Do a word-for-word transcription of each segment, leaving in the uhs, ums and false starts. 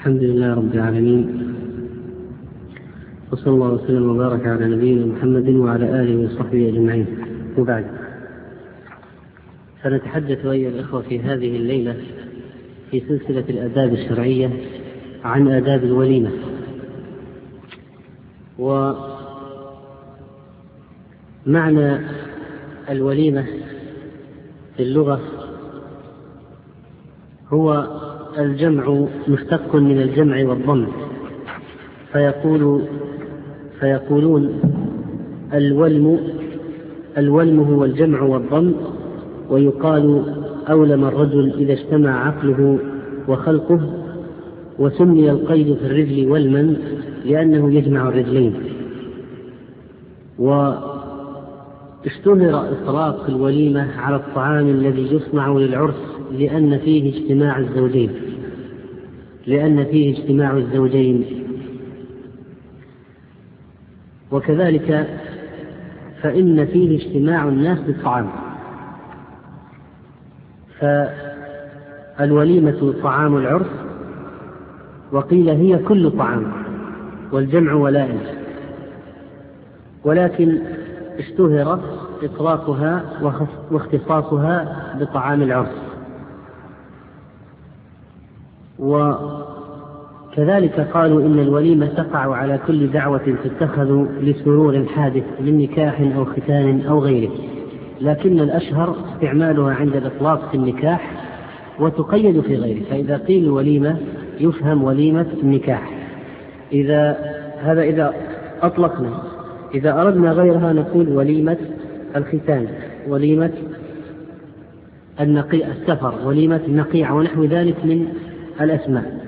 الحمد لله رب العالمين، وصلى الله وسلم وبارك على نبينا محمد وعلى آله وصحبه أجمعين، وبعد. سنتحدث أيها الأخوة في هذه الليلة في سلسلة الآداب الشرعية عن آداب الوليمة. ومعنى الوليمة في اللغة هو الجمع، مشتق من الجمع والضم، فيقول فيقولون الولم الولم هو الجمع والضم، ويقال أولم الرجل إذا اجتمع عقله وخلقه، وسمي القيد في الرجل ولما لأنه يجمع الرجلين. واشتهر إطلاق الوليمة على الطعام الذي يصنع للعرس لأن فيه اجتماع الزوجين لأن فيه اجتماع الزوجين وكذلك فإن فيه اجتماع الناس بالطعام. فالوليمة طعام العرس، وقيل هي كل طعام، والجمع ولائم، ولكن اشتهر إطلاقها واختصاصها بطعام العرس. وكذلك قالوا إن الوليمة تقع على كل دعوة تتخذ لسرور حادث من نكاح أو ختان أو غيره، لكن الأشهر استعمالها عند الإطلاق في النكاح وتقيد في غيره. فإذا قيل وليمة يفهم وليمة النكاح، إذا هذا إذا أطلقنا. إذا أردنا غيرها نقول وليمة الختان، وليمة النقيع السفر، وليمة النقيع، ونحو ذلك من الأسماء.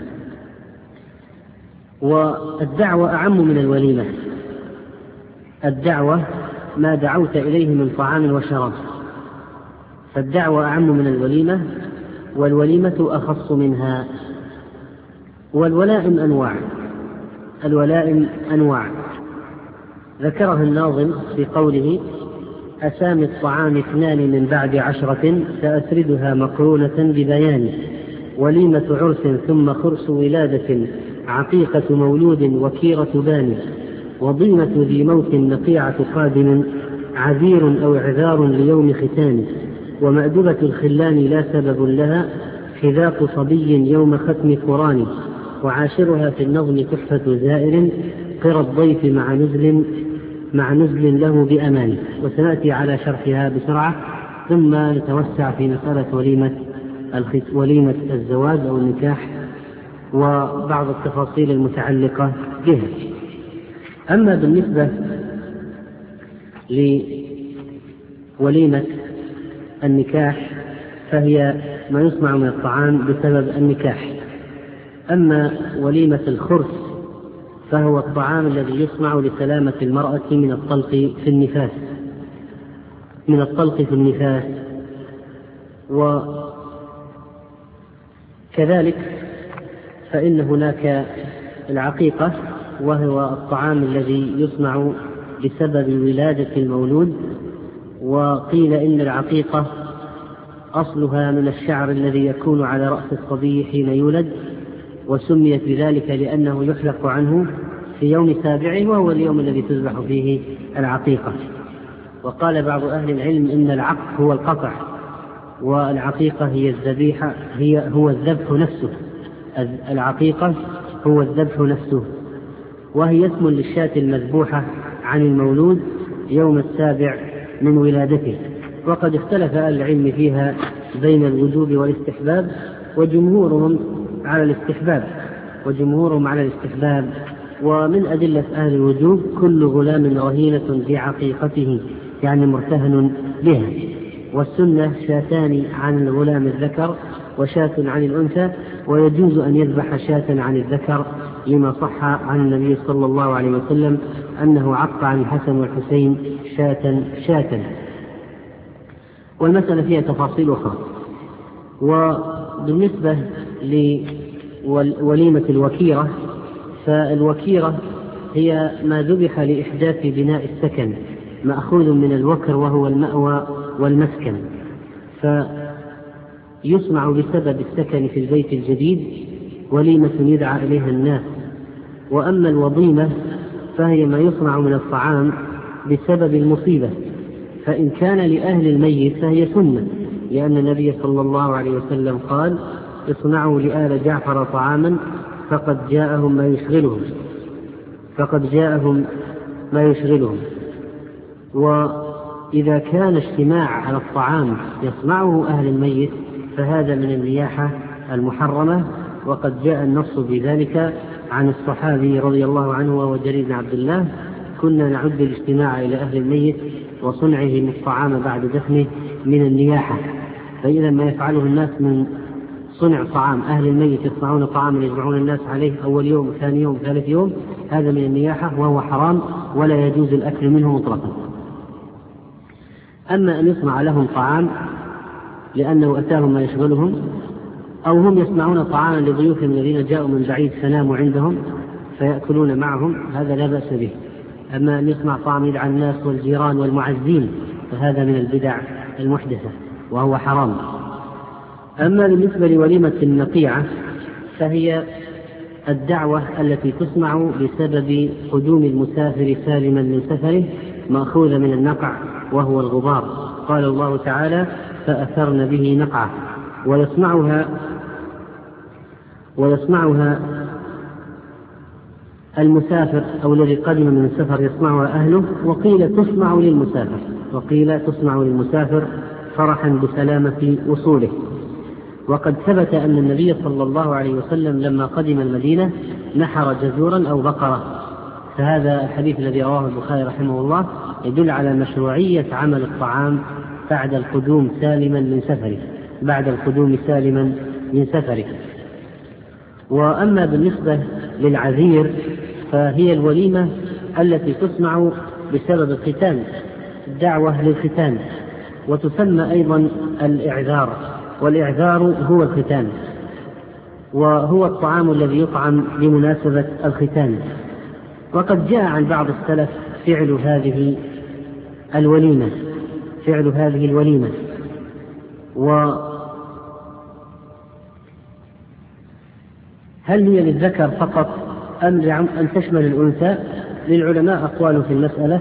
والدعوة أعم من الوليمة. الدعوة ما دعوت إليه من طعام وشراب، فالدعوة أعم من الوليمة، والوليمة أخص منها. والولائم أنواع الولائم أنواع ذكرها الناظم في قوله: أسامي الطعام اثنان من بعد عشرة سأسردها مقرونة ببيان، وليمة عرس ثم خرس ولادة، عقيقة مولود وكيرة باني، وضيمة ذي موت نقيعة قادم، عذير أو عذار ليوم ختان، ومأدبة الخلان لا سبب لها، حذاق صبي يوم ختم قران، وعاشرها في النظم تحفة زائر، قرى الضيف مع نزل مع نزل له بأمان. وسنأتي على شرحها بسرعة، ثم نتوسع في مسألة وليمة وليمة الزواج أو النكاح وبعض التفاصيل المتعلقة بها. أما بالنسبة لوليمة النكاح فهي ما يصنع من الطعام بسبب النكاح. أما وليمة الخرس فهو الطعام الذي يصنع لسلامة المرأة من الطلق في النفاس من الطلق في النفاس وكذلك فإن هناك العقيقة، وهو الطعام الذي يصنع بسبب ولادة المولود. وقيل إن العقيقة أصلها من الشعر الذي يكون على رأس الصبي حين يولد، وسميت بذلك لأنه يحلق عنه في يوم سابعه، وهو اليوم الذي تذبح فيه العقيقة. وقال بعض أهل العلم إن العق هو القطع، والعقيقة هي الذبيحة هي هو الذبح نفسه. العقيقة هو الذبح نفسه، وهي اسم للشاة المذبوحة عن المولود يوم السابع من ولادته. وقد اختلف أهل العلم فيها بين الوجوب والاستحباب، وجمهورهم على الاستحباب وجمهورهم على الاستحباب ومن أدلة أهل الوجوب كل غلام رهينة بعقيقته، يعني مرتهن بها. والسنة شاتان عن الغلام الذكر وشاة عن الأنثى، ويجوز أن يذبح شاة عن الذكر لما صح عن النبي صلى الله عليه وسلم أنه عق عن الحسن والحسين شاة شاة. والمسألة فيها تفاصيل أخرى. وبالنسبة لوليمة الوكيرة، فالوكيرة هي ما ذبح لإحداث بناء السكن، مأخوذ من الوكر وهو المأوى والمسكن، فيصنع بسبب السكن في البيت الجديد وليمة يدعى إليها الناس. وأما الوضيمة فهي ما يصنع من الطعام بسبب المصيبة، فإن كان لأهل الميت فهي سنة، لأن النبي صلى الله عليه وسلم قال: اصنعوا لآل جعفر طعاما فقد جاءهم ما يشغلهم فقد جاءهم ما يشغلهم. وإذا كان اجتماع على الطعام يصنعه أهل الميت فهذا من النياحة المحرمة، وقد جاء النص بذلك عن الصحابي رضي الله عنه وهو جرير بن عبد الله: كنا نعد الاجتماع إلى أهل الميت وصنعهم الطعام بعد دفنه من النياحة. فإذا ما يفعله الناس من صنع طعام، أهل الميت يصنعون طعاما يجمعون الناس عليه أول يوم ثاني يوم ثالث يوم، هذا من النياحة وهو حرام ولا يجوز الأكل منه مطلقا. أما أن يصنع لهم طعام لأنه أتاهم ما يشغلهم، أو هم يصنعون طعاما لضيوفهم الذين جاءوا من بعيد فناموا عندهم فيأكلون معهم، هذا لا بأس به. أما أن يصنع طعام يدعى الناس والجيران والمعزين فهذا من البدع المحدثة وهو حرام. أما بالنسبة لوليمة النقيعة فهي الدعوة التي تصنع بسبب قدوم المسافر سالما من سفره، مأخوذة من النقع وهو الغبار. قال الله تعالى: فأثرن به نقعة. ويصنعها ويصنعها المسافر أو الذي قدم من السفر يصنعها أهله، وقيل تصنع للمسافر وقيل تصنع للمسافر فرحا بسلامة وصوله. وقد ثبت أن النبي صلى الله عليه وسلم لما قدم المدينة نحر جزورا أو بقرة، فهذا الحديث الذي رواه البخاري رحمه الله يدل على مشروعية عمل الطعام بعد القدوم سالما من سفره بعد القدوم سالما من سفره. وأما بالنسبة للعذير فهي الوليمة التي تصنع بسبب الختان، الدعوة للختان، وتسمى أيضا الإعذار، والإعذار هو الختان، وهو الطعام الذي يطعم بمناسبة الختان. وقد جاء عن بعض السلف فعل هذه الوليمة فعل هذه الوليمة وهل هي للذكر فقط أم أن تشمل الأنثى؟ للعلماء أقوال في المسألة،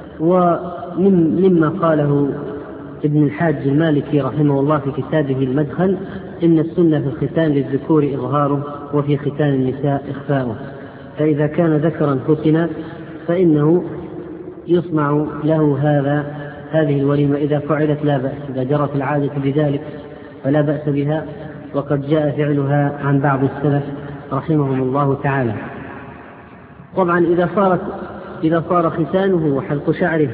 ومما قاله ابن الحاج المالكي رحمه الله في كتابه المدخل: إن السنة في الختان للذكور إظهاره وفي ختان النساء إخفاؤه، فإذا كان ذكرا ختن فإنه يصنع له هذا هذه الوليمة إذا فعلت لا بأس، إذا جرت العادة بذلك فلا بأس بها، وقد جاء فعلها عن بعض السلف رحمهم الله تعالى. طبعا إذا صارت إذا صار ختانه وحلق شعره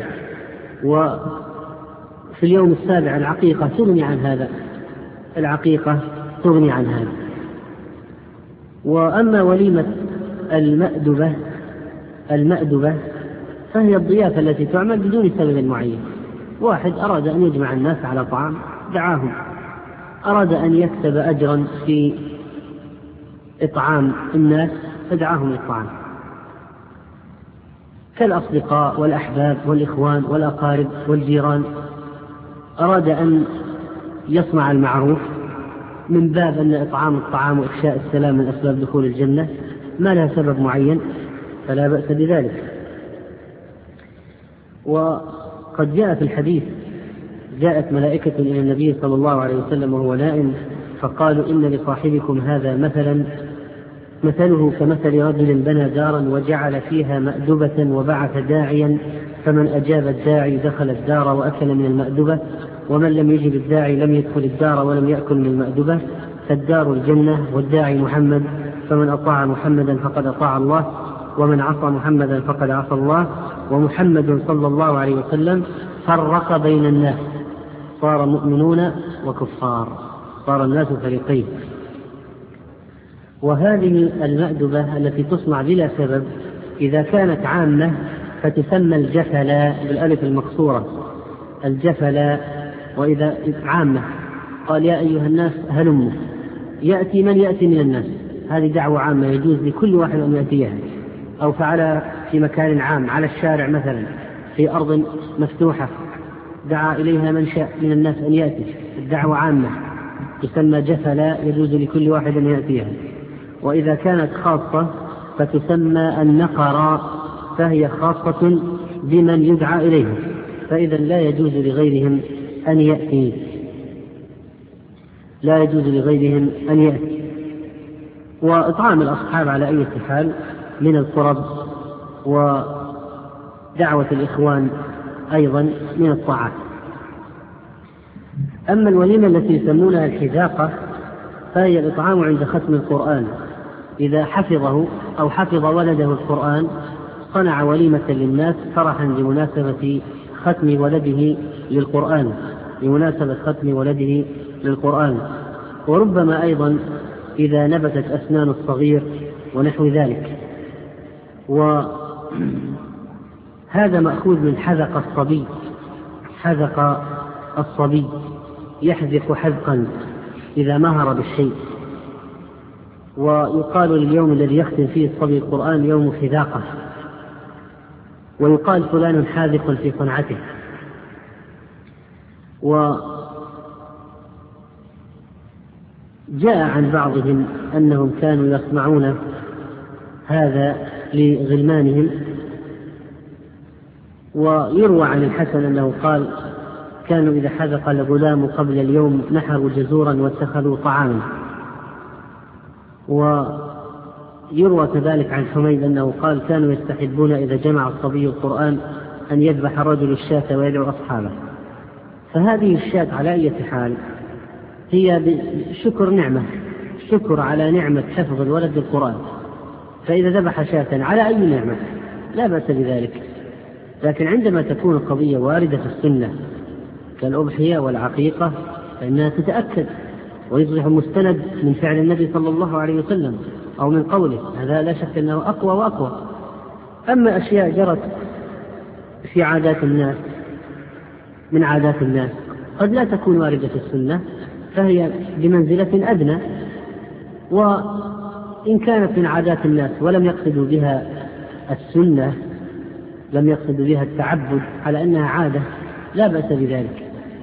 وفي اليوم السابع العقيقة تغني عن هذا العقيقة تغني عن هذا. وأما وليمة المأدبة المأدبة فهي الضيافة التي تعمل بدون سبب معين. واحد أراد أن يجمع الناس على طعام دعاهم، أراد أن يكسب أجرا في إطعام الناس فدعاهم للطعام، كالأصدقاء والأحباب والإخوان والأقارب والجيران. أراد أن يصنع المعروف من باب أن إطعام الطعام وإفشاء السلام من أسباب دخول الجنة، ما لها سبب معين فلا بأس بذلك. وقد جاء في الحديث: جاءت ملائكة إلى النبي صلى الله عليه وسلم وهو نائم فقالوا: إن لصاحبكم هذا مثلا مثله كمثل رجل بنى دارا وجعل فيها مأدبة وبعث داعيا، فمن أجاب الداعي دخل الدار وأكل من المأدبة، ومن لم يجب الداعي لم يدخل الدار ولم يأكل من المأدبة، فالدار الجنة والداعي محمد، فمن أطاع محمدا فقد أطاع الله، ومن عصى محمدا فقد عصى الله، ومحمد صلى الله عليه وسلم فرق بين الناس، صار مؤمنون وكفار، صار الناس فريقين. وهذه المأدبة التي تصنع بلا سبب إذا كانت عامة فتسمى الجفلا بالألف المقصورة، الجفلا. وإذا عامة قال: يا أيها الناس هلموا، يأتي من يأتي من الناس، هذه دعوة عامة يجوز لكل واحد أن يأتيها. أو فعل في مكان عام على الشارع مثلا في أرض مفتوحة دعا إليها من شاء من الناس أن يأتي، الدعوة عامة تسمى جفلا يجوز لكل واحد أن يأتيها. وإذا كانت خاصة فتسمى النقر، فهي خاصة بمن يدعى إليهم، فإذا لا يجوز لغيرهم أن يأتي لا يجوز لغيرهم أن يأتي. وإطعام الأصحاب على أي حال من القرب، ودعوة الإخوان أيضا من الطاعات. أما الوليمة التي يسمونها الحذاقة فهي الإطعام عند ختم القرآن، إذا حفظه أو حفظ ولده القرآن صنع وليمة للناس فرحا بمناسبة ختم ولده للقرآن بمناسبة ختم ولده للقرآن وربما أيضا إذا نبتت أسنان الصغير ونحو ذلك. وهذا مأخوذ من حذق الصبي، حذق الصبي يحذق حذقا إذا مهر بالشيء. ويقال لليوم الذي يختم فيه الصبي القرآن يوم حذاقه، ويقال فلان حاذق في صنعته. وجاء عن بعضهم أنهم كانوا يصنعون هذا لغلمانهم، ويروى عن الحسن أنه قال كانوا إذا حذق الغلام قبل اليوم نحروا جزورا واتخذوا طعاما. ويروى كذلك عن حميد أنه قال كانوا يستحبون إذا جمع الصبي القرآن أن يذبح الرجل الشاة ويدعو أصحابه. فهذه الشاة على أي حال هي شكر نعمة، شكر على نعمة حفظ الولد القرآن، فإذا ذبح شاة على أي نعمة لا بأس بذلك. لكن عندما تكون القضية واردة في السنة كالأضحية والعقيقة فإنها تتأكد ويصبح مستند من فعل النبي صلى الله عليه وسلم أو من قوله، هذا لا شك أنه أقوى وأقوى. أما أشياء جرت في عادات الناس من عادات الناس قد لا تكون واردة في السنة فهي بمنزلة أدنى، وإن كانت من عادات الناس ولم يقصدوا بها السنة، لم يقصدوا بها التعبد على أنها عادة لا بأس بذلك.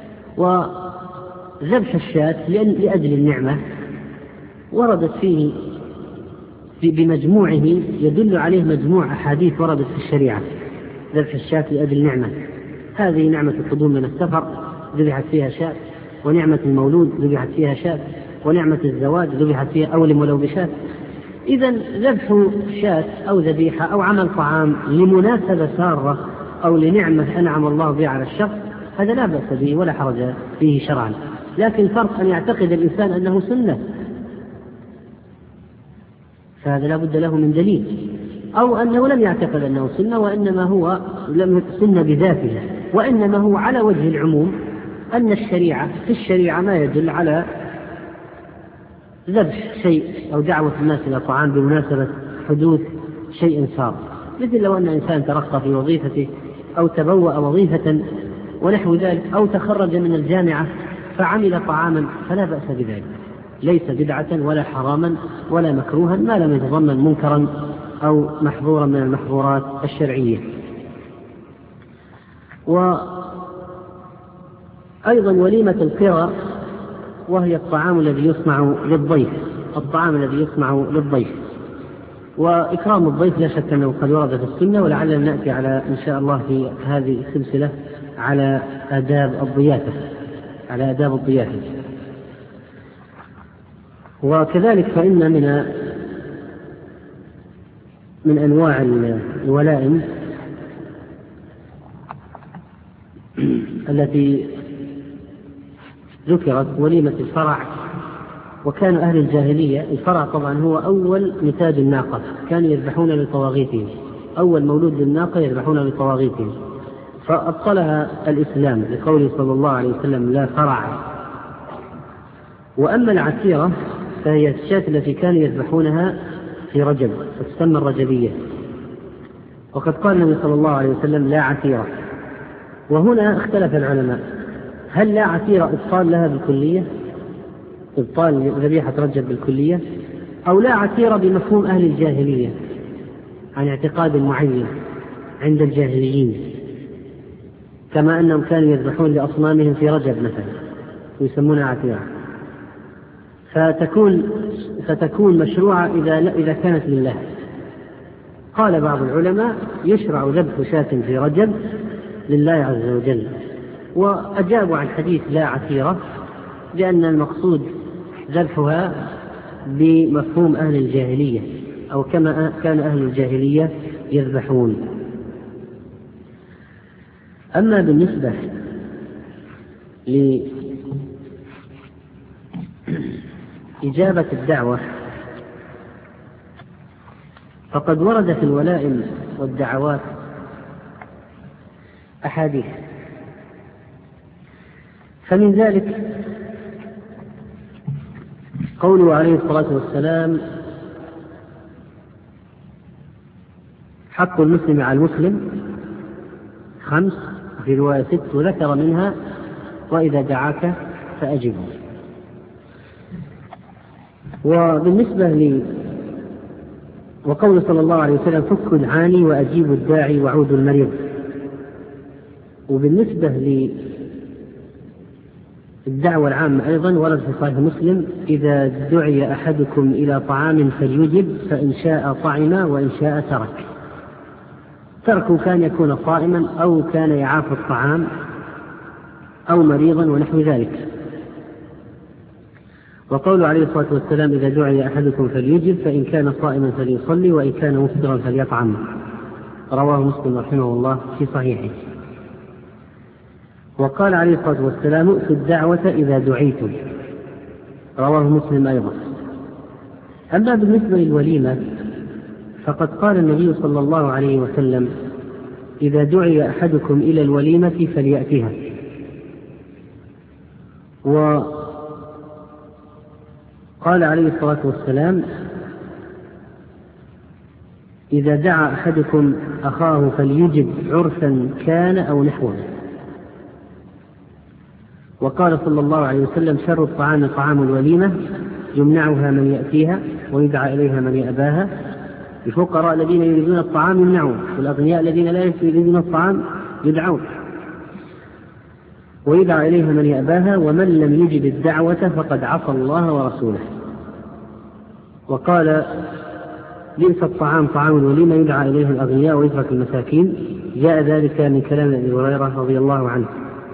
وذبح الشاة لأجل النعمة وردت فيه بمجموعه يدل عليه مجموع أحاديث وردت في الشريعة. ذبح الشاة لأجل نعمة، هذه نعمة القدوم من السفر ذبحت فيها شاة، ونعمة المولود ذبحت فيها شاة، ونعمة الزواج ذبحت فيها أولم ولو بشاة. إذا ذبح شاة أو ذبيحة أو عمل طعام لمناسبة سارة أو لنعمة أنعم الله بها على الشخص هذا لا بأس به ولا حرج فيه شرعا. لكن فرق أن يعتقد الإنسان أنه سنة، فهذا لا بد له من دليل، أو أنه لم يعتقد أنه سنة وإنما هو لم سنة بذاته، وإنما هو على وجه العموم أن الشريعة في الشريعة ما يدل على ذبح شيء أو دعوة الناس إلى طعام بمناسبة حدوث شيء صار، مثل لو أن إنسان ترقى في وظيفته أو تبوأ وظيفة ونحو ذلك، أو تخرج من الجامعة فعمل طعاما فلا بأس بذلك، ليس بدعة ولا حراما ولا مكروها ما لم يتضمن منكرا أو محظورا من المحظورات الشرعية. وأيضا وليمة القرى وهي الطعام الذي يصنع للضيف الطعام الذي يصنع للضيف وإكرام الضيف لا شك أنه قد ورد في السنة، ولعلنا نأتي على إن شاء الله في هذه السلسلة على آداب الضيافة على آداب الضيافة. وكذلك فإن من من أنواع الولائم التي ذكرت وليمة الفرع. وكان أهل الجاهلية الفرع طبعا هو أول نتاج الناقة، كانوا يذبحون لطواغيتهم، أول مولود للناقة يذبحون لطواغيتهم، فأبطلها الإسلام لقوله صلى الله عليه وسلم لا فرع. وأما العسيرة فهي الشاة التي كانوا يذبحونها في رجب وتسمى الرجبية، وقد قال النبي صلى الله عليه وسلم لا عسيرة. وهنا اختلف العلماء هل لا عسيرة إبطال لها بالكلية، إبطال ذبيحة رجب بالكلية، أو لا عسيرة بمفهوم أهل الجاهلية عن اعتقاد معين عند الجاهليين، كما أنهم كانوا يذبحون لأصنامهم في رجب مثلا ويسمونها عسيرة. فتكون فتكون مشروعة إذا إذا كانت لله. قال بعض العلماء يشرع ذبح شاة في رجب لله عز وجل، وأجابوا عن حديث لا عسيرة لأن المقصود ذبحها بمفهوم أهل الجاهلية أو كما كان أهل الجاهلية يذبحون. أما بالنسبة لإجابة الدعوة فقد ورد في الولائم والدعوات أحاديث، فمن ذلك قوله عليه الصلاة والسلام: حق المسلم على المسلم خمس، في رواية ست، وذكر منها: وإذا دعاك فأجبه. وبالنسبة لي وقول صلى الله عليه وسلم: فك العاني وأجيب الداعي وعود المريض. وبالنسبة للدعوة العامة أيضا ورد في صحيح مسلم: إذا دعي أحدكم إلى طعام فليجب، فإن شاء طعم وإن شاء ترك. تركه كان يكون صائما أو كان يعاف الطعام أو مريضا ونحو ذلك. وقول عليه الصلاة والسلام: إذا دعي أحدكم فليجب، فإن كان صائما فليصلي، وإن كان مفطرا فليطعم. رواه مسلم رحمه الله في صحيحه. وقال عليه الصلاة والسلام: ائتوا الدعوة إذا دعيتم. رواه مسلم أيضا. أما بالنسبة للوليمة فقد قال النبي صلى الله عليه وسلم: إذا دعي أحدكم إلى الوليمة فليأتها. وقال عليه الصلاة والسلام: إذا دعا أحدكم أخاه فليجب، عرفا كان أو نحوه. وقال صلى الله عليه وسلم: شر الطعام طعام الوليمة، يمنعها من يأتيها ويدعى إليها من يأباها. الفقراء الذين يريدون الطعام يمنعون، والأغنياء الذين لا يريدون الطعام يدعون ويدعى إليها من يأباها، ومن لم يجب الدعوة فقد عصى الله ورسوله. وقال: بئس الطعام طعام الوليمة، يدعى إليه الأغنياء ويترك المساكين. جاء ذلك من كلام أبي هريرة رضي الله عنه.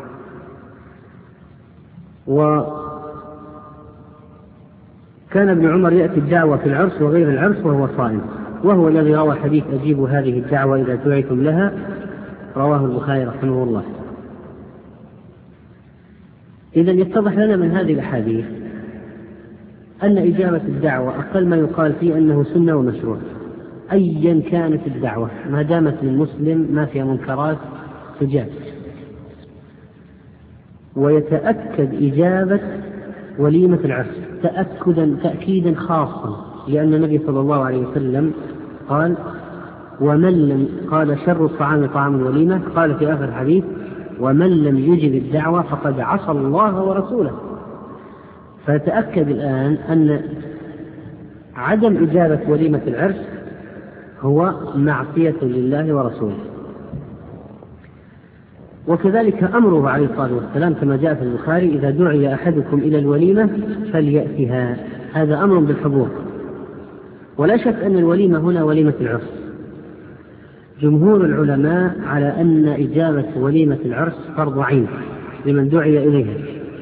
وكان ابن عمر يأتي الدعوة في العرس وغير العرس وهو صائم، وهو الذي روى حديث: أجيبوا هذه الدعوة إذا دعيتم لها. رواه البخاري رحمه الله. إذن يتضح لنا من هذه الأحاديث أن إجابة الدعوة أقل ما يقال فيه أنه سنة ومشروع، أيا كانت الدعوة ما دامت للمسلم ما فيها منكرات تجاب. ويتأكد إجابة وليمة العرس تأكدا تأكيدا خاصا، لأن النبي صلى الله عليه وسلم قال: ومن لم قال شر الطعام طعام الوليمة، قال في آخر الحديث: ومن لم يجب الدعوة فقد عصى الله ورسوله. فتأكد الآن أن عدم إجابة وليمة العرس هو معصية لله ورسوله. وكذلك أمره عليه الصلاة والسلام كما جاء في البخاري: إذا دعي أحدكم إلى الوليمة فليأتها. هذا أمر بالحضور. ولا شك أن الوليمة هنا وليمة العرس. جمهور العلماء على أن إجابة وليمة العرس فرض عين لمن دعي إليها،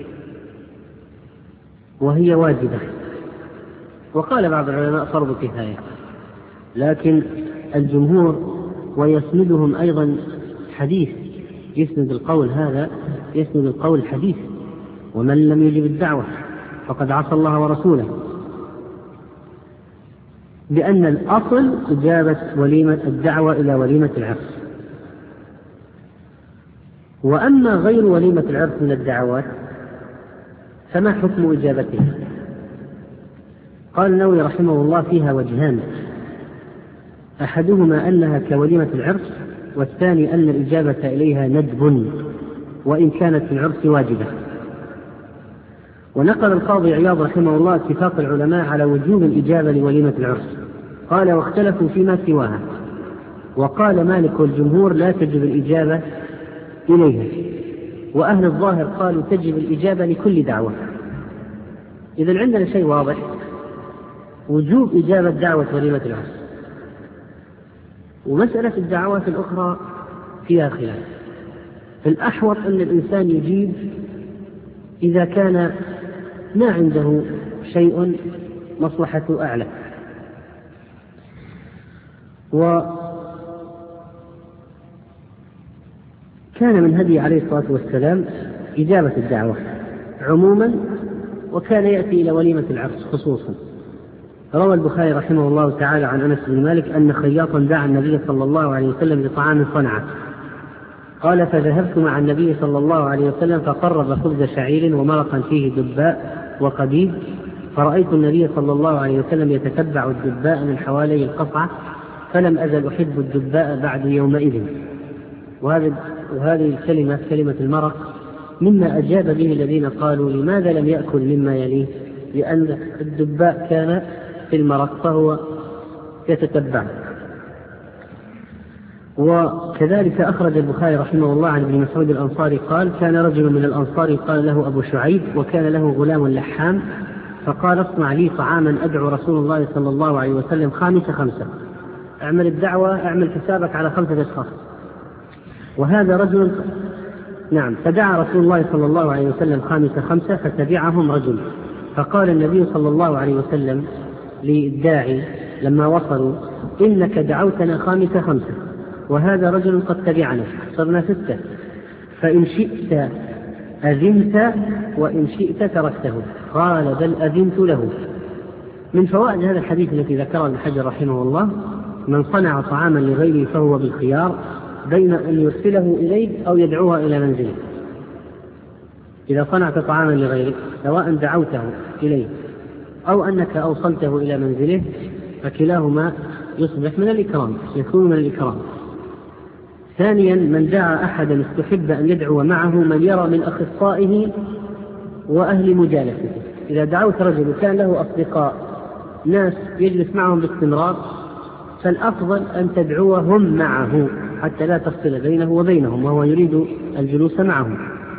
وهي واجبة. وقال بعض العلماء فرض كفاية، لكن الجمهور ويسندهم أيضا حديث يسند القول هذا يسند القول حديث: ومن لم يجب الدعوة فقد عصى الله ورسوله، بأن الأصل إجابة وليمة الدعوة إلى وليمة العرس. وأما غير وليمة العرس من الدعوات فما حكم إجابتها؟ قال النووي رحمه الله: فيها وجهان، أحدهما أنها كوليمة العرس، والثاني أن الإجابة إليها ندب وإن كانت في العرس واجبة. ونقل القاضي عياض رحمه الله اتفاق العلماء على وجوب الإجابة لوليمة العرس، قال: واختلفوا فيما سواها. وقال مالك والجمهور: لا تجب الإجابة إليها. وأهل الظاهر قالوا: تجب الإجابة لكل دعوة إذن عندنا شيء واضح، وجوب إجابة دعوة وليمة العرس. ومسألة الدعوات الأخرى فيها خلاف. الأحوط أن الإنسان يجيب إذا كان ما عنده شيء مصلحته أعلى. وكان من هدي عليه الصلاة والسلام إجابة الدعوة عموما، وكان يأتي إلى وليمة العرس خصوصا. روى البخاري رحمه الله تعالى عن أنس بن مالك أن خياطا دعا النبي صلى الله عليه وسلم لطعام صنعه، قال فذهبت مع النبي صلى الله عليه وسلم فقرب خبز شعير ومرقا فيه دباء وقديد، فرأيت النبي صلى الله عليه وسلم يتتبع الدباء من حوالي القصعة، فلم أزل أحب الدباء بعد يومئذ. وهذه الكلمة كلمة المرق مما أجاب به الذين قالوا لماذا لم يأكل مما يليه، لأن الدباء كان في المرق فهو يتتبع. وكذلك أخرج البخاري رحمه الله عن ابن مسعود الأنصاري قال كان رجل من الأنصار قال له أبو شعيب وكان له غلام لحام، فقال اصنع لي طعاما أدعو رسول الله صلى الله عليه وسلم خامس خمسة، اعمل الدعوة اعمل حسابك على خمسة أشخاص. وهذا رجل نعم فدعا رسول الله صلى الله عليه وسلم خامس خمسة فتبعهم رجل، فقال النبي صلى الله عليه وسلم للداعي لما وصلوا إنك دعوتنا خامس خمسة وهذا رجل قد تبعنا صرنا ستة، فإن شئت أذنت وإن شئت تركته. قال بل أذنت له. من فوائد هذا الحديث التي ذكره ابن حجر رحمه الله من صنع طعاما لغيره فهو بالخيار بين أن يرسله إليه أو يدعوه إلى منزله. إذا صنعت طعاما لغيرك سواء دعوته إليه أو أنك أوصلته إلى منزله فكلاهما يصبح من الإكرام، يكون من الإكرام. ثانيا من دعا أحدا استحب أن يدعو معه من يرى من أخصائه وأهل مجالسته. إذا دعوت رجل وكان له أصدقاء ناس يجلس معهم باستمرار فالأفضل أن تدعوهم معه حتى لا تفصل بينه وبينهم وهو يريد الجلوس معهم.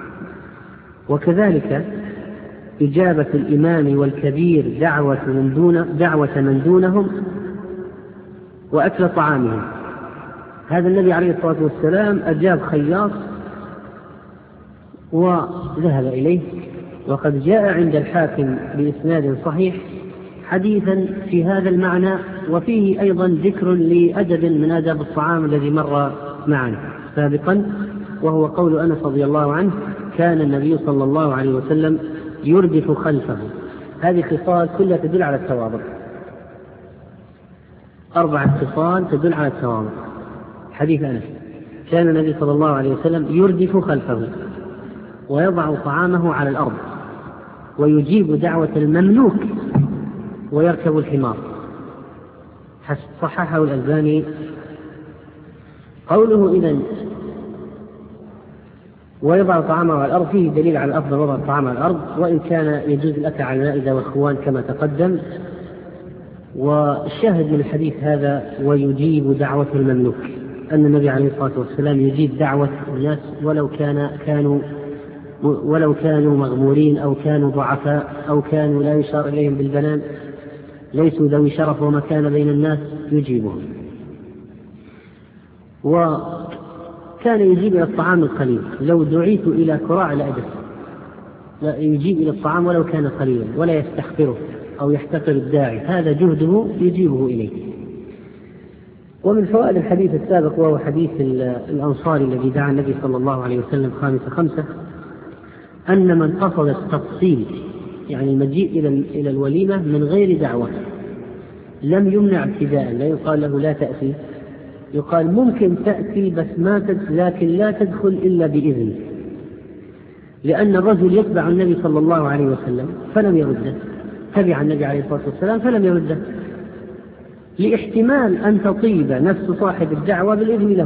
وكذلك إجابة الإمام والكبير دعوة من دون دعوة من دونهم وأكل طعامهم. هذا النبي عليه الصلاة والسلام أجاب خياط وذهب إليه، وقد جاء عند الحاكم بإسناد صحيح حديثا في هذا المعنى، وفيه أيضا ذكر لأدب من آداب الطعام الذي مر معنا سابقا، وهو قول أنس رضي الله عنه كان النبي صلى الله عليه وسلم يردف خلفه. هذه خصال كلها تدل على التواضع، أربعة خصال تدل على التواضع. حديث أنس كان النبي صلى الله عليه وسلم يردف خلفه ويضع طعامه على الأرض ويجيب دعوة المملوك ويركب الحمار، صححه الألباني. قوله إذن ويضع طعامه على الأرض فيه دليل على أفضل وضع الطعام على الأرض، وإن كان يجوز الأكل على المائدة والخوان كما تقدم. والشاهد من الحديث هذا ويجيب دعوة المملوك أن النبي عليه الصلاة والسلام يجيب دعوة الناس ولو كان كانوا ولو كانوا مغمورين أو كانوا ضعفاء أو كانوا لا يشار إليهم بالبنان، ليسوا ذوي شرف ومكان بين الناس، يجيبهم. وكان يجيب إلى الطعام القليل، لو دعيت إلى كراع لا أجب، لا يجيب إلى الطعام ولو كان قليلا ولا يستحقره أو يحتقر الداعي، هذا جهده يجيبه إليه. ومن فوائد الحديث السابق وهو حديث الأنصاري الذي دعا النبي صلى الله عليه وسلم خامس خمسة أن من قصد التفصيل يعني المجيء إلى الوليمة من غير دعوة لم يمنع ابتداء، لا يقال له لا تأتي، يقال ممكن تأتي بس ما تدخل، لكن لا تدخل إلا بإذن، لأن الرجل يتبع النبي صلى الله عليه وسلم فلم يرده، تبع النبي عليه الصلاة والسلام فلم يرده، لاحتمال أن تطيب نفس صاحب الدعوة بالإذن له،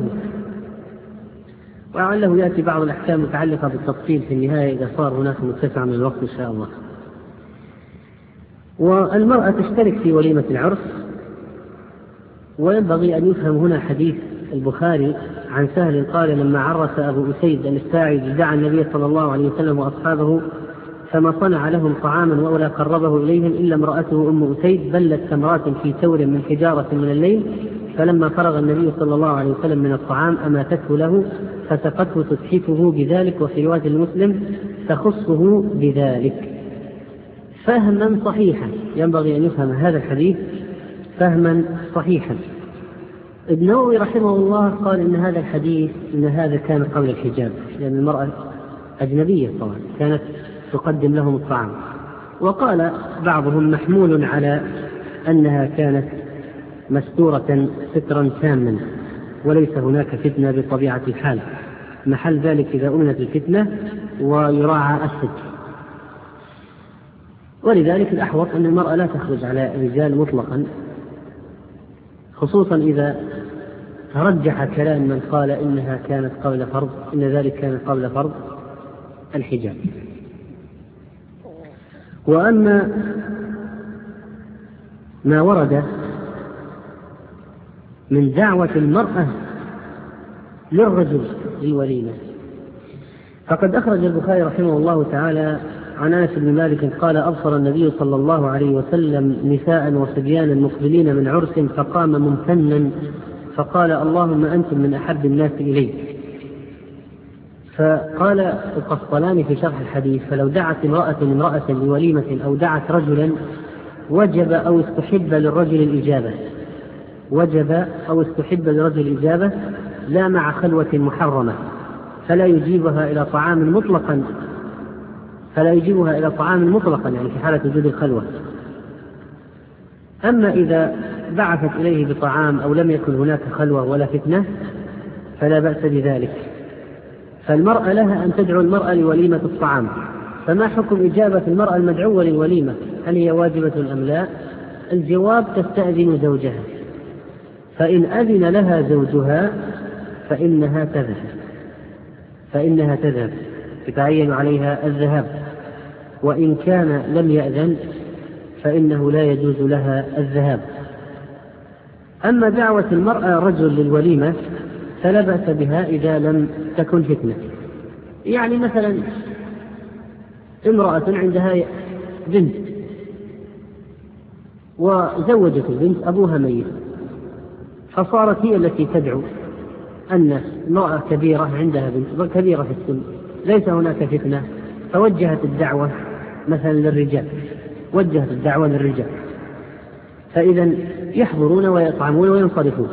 وعله يأتي بعض الأحكام متعلقة بالتفصيل في النهاية إذا صار هناك متسع من الوقت إن شاء الله. والمرأة تشترك في وليمة العرس. وينبغي أن يفهم هنا حديث البخاري عن سهل قال لما عرس أبو أسيد الساعدي دعا النبي صلى الله عليه وسلم وأصحابه فما صنع لهم طعاما ولا قربه إليهم إلا امرأته أم أسيد بلت تمرات في ثور من حجارة من الليل، فلما فرغ النبي صلى الله عليه وسلم من الطعام أماتته له فسقته تسحفه بذلك، وفي رواية المسلم تخصه بذلك. فهما صحيحا، ينبغي أن يفهم هذا الحديث فهما صحيحا. ابن النووي رحمه الله قال إن هذا الحديث إن هذا كان قبل الحجاب، لأن المرأة أجنبية طبعا كانت تقدم لهم الطعام. وقال بعضهم محمول على أنها كانت مستورة سترا تاما وليس هناك فتنة بطبيعة الحال، محل ذلك إذا أمنت الفتنة ويراعى الستر. ولذلك الأحوط أن المرأة لا تخرج على الرجال مطلقا، خصوصا إذا رجح كلام من قال إنها كانت قبل فرض إن ذلك كان قبل فرض الحجاب. وأما ما ورد من دعوة المرأة للرجل للوليمة فقد أخرج البخاري رحمه الله تعالى عن أنس بن مالك قال أبصر النبي صلى الله عليه وسلم نساء وصبيانا مقبلين من عرس فقام ممتنا فقال اللهم أنتم من أحب الناس إلي. فقال القسطلاني في شرح الحديث فلو دعت امرأة امرأة لوليمة أو دعت رجلا وجب أو استحب للرجل الإجابة وجب أو استحب للرجل الإجابة لا مع خلوة محرمة، فلا يجيبها إلى طعام مطلقا فلا يجيبها إلى طعام مطلقا يعني في حالة وجود الخلوة. أما إذا بعثت إليه بطعام أو لم يكن هناك خلوة ولا فتنة فلا بأس بذلك. فالمرأة لها أن تدعو المرأة لوليمة الطعام. فما حكم إجابة المرأة المدعوة للوليمة؟ هل هي واجبة أم لا؟ الجواب تستأذن زوجها، فإن أذن لها زوجها فإنها تذهب فإنها تذهب يتعين عليها الذهاب، وإن كان لم يأذن فإنه لا يجوز لها الذهاب. أما دعوة المرأة رجل للوليمة فلا بأس بها إذا لم تكن فتنة. يعني مثلا امرأة عندها بنت وزوجت البنت أبوها ميت، فصارت هي التي تدعو أن امرأة كبيرة عندها بنت كبيرة في السن ليس هناك فتنة، فوجهت الدعوة مثلا للرجال وجهت الدعوة للرجال فإذا يحضرون ويطعمون وينصرفون.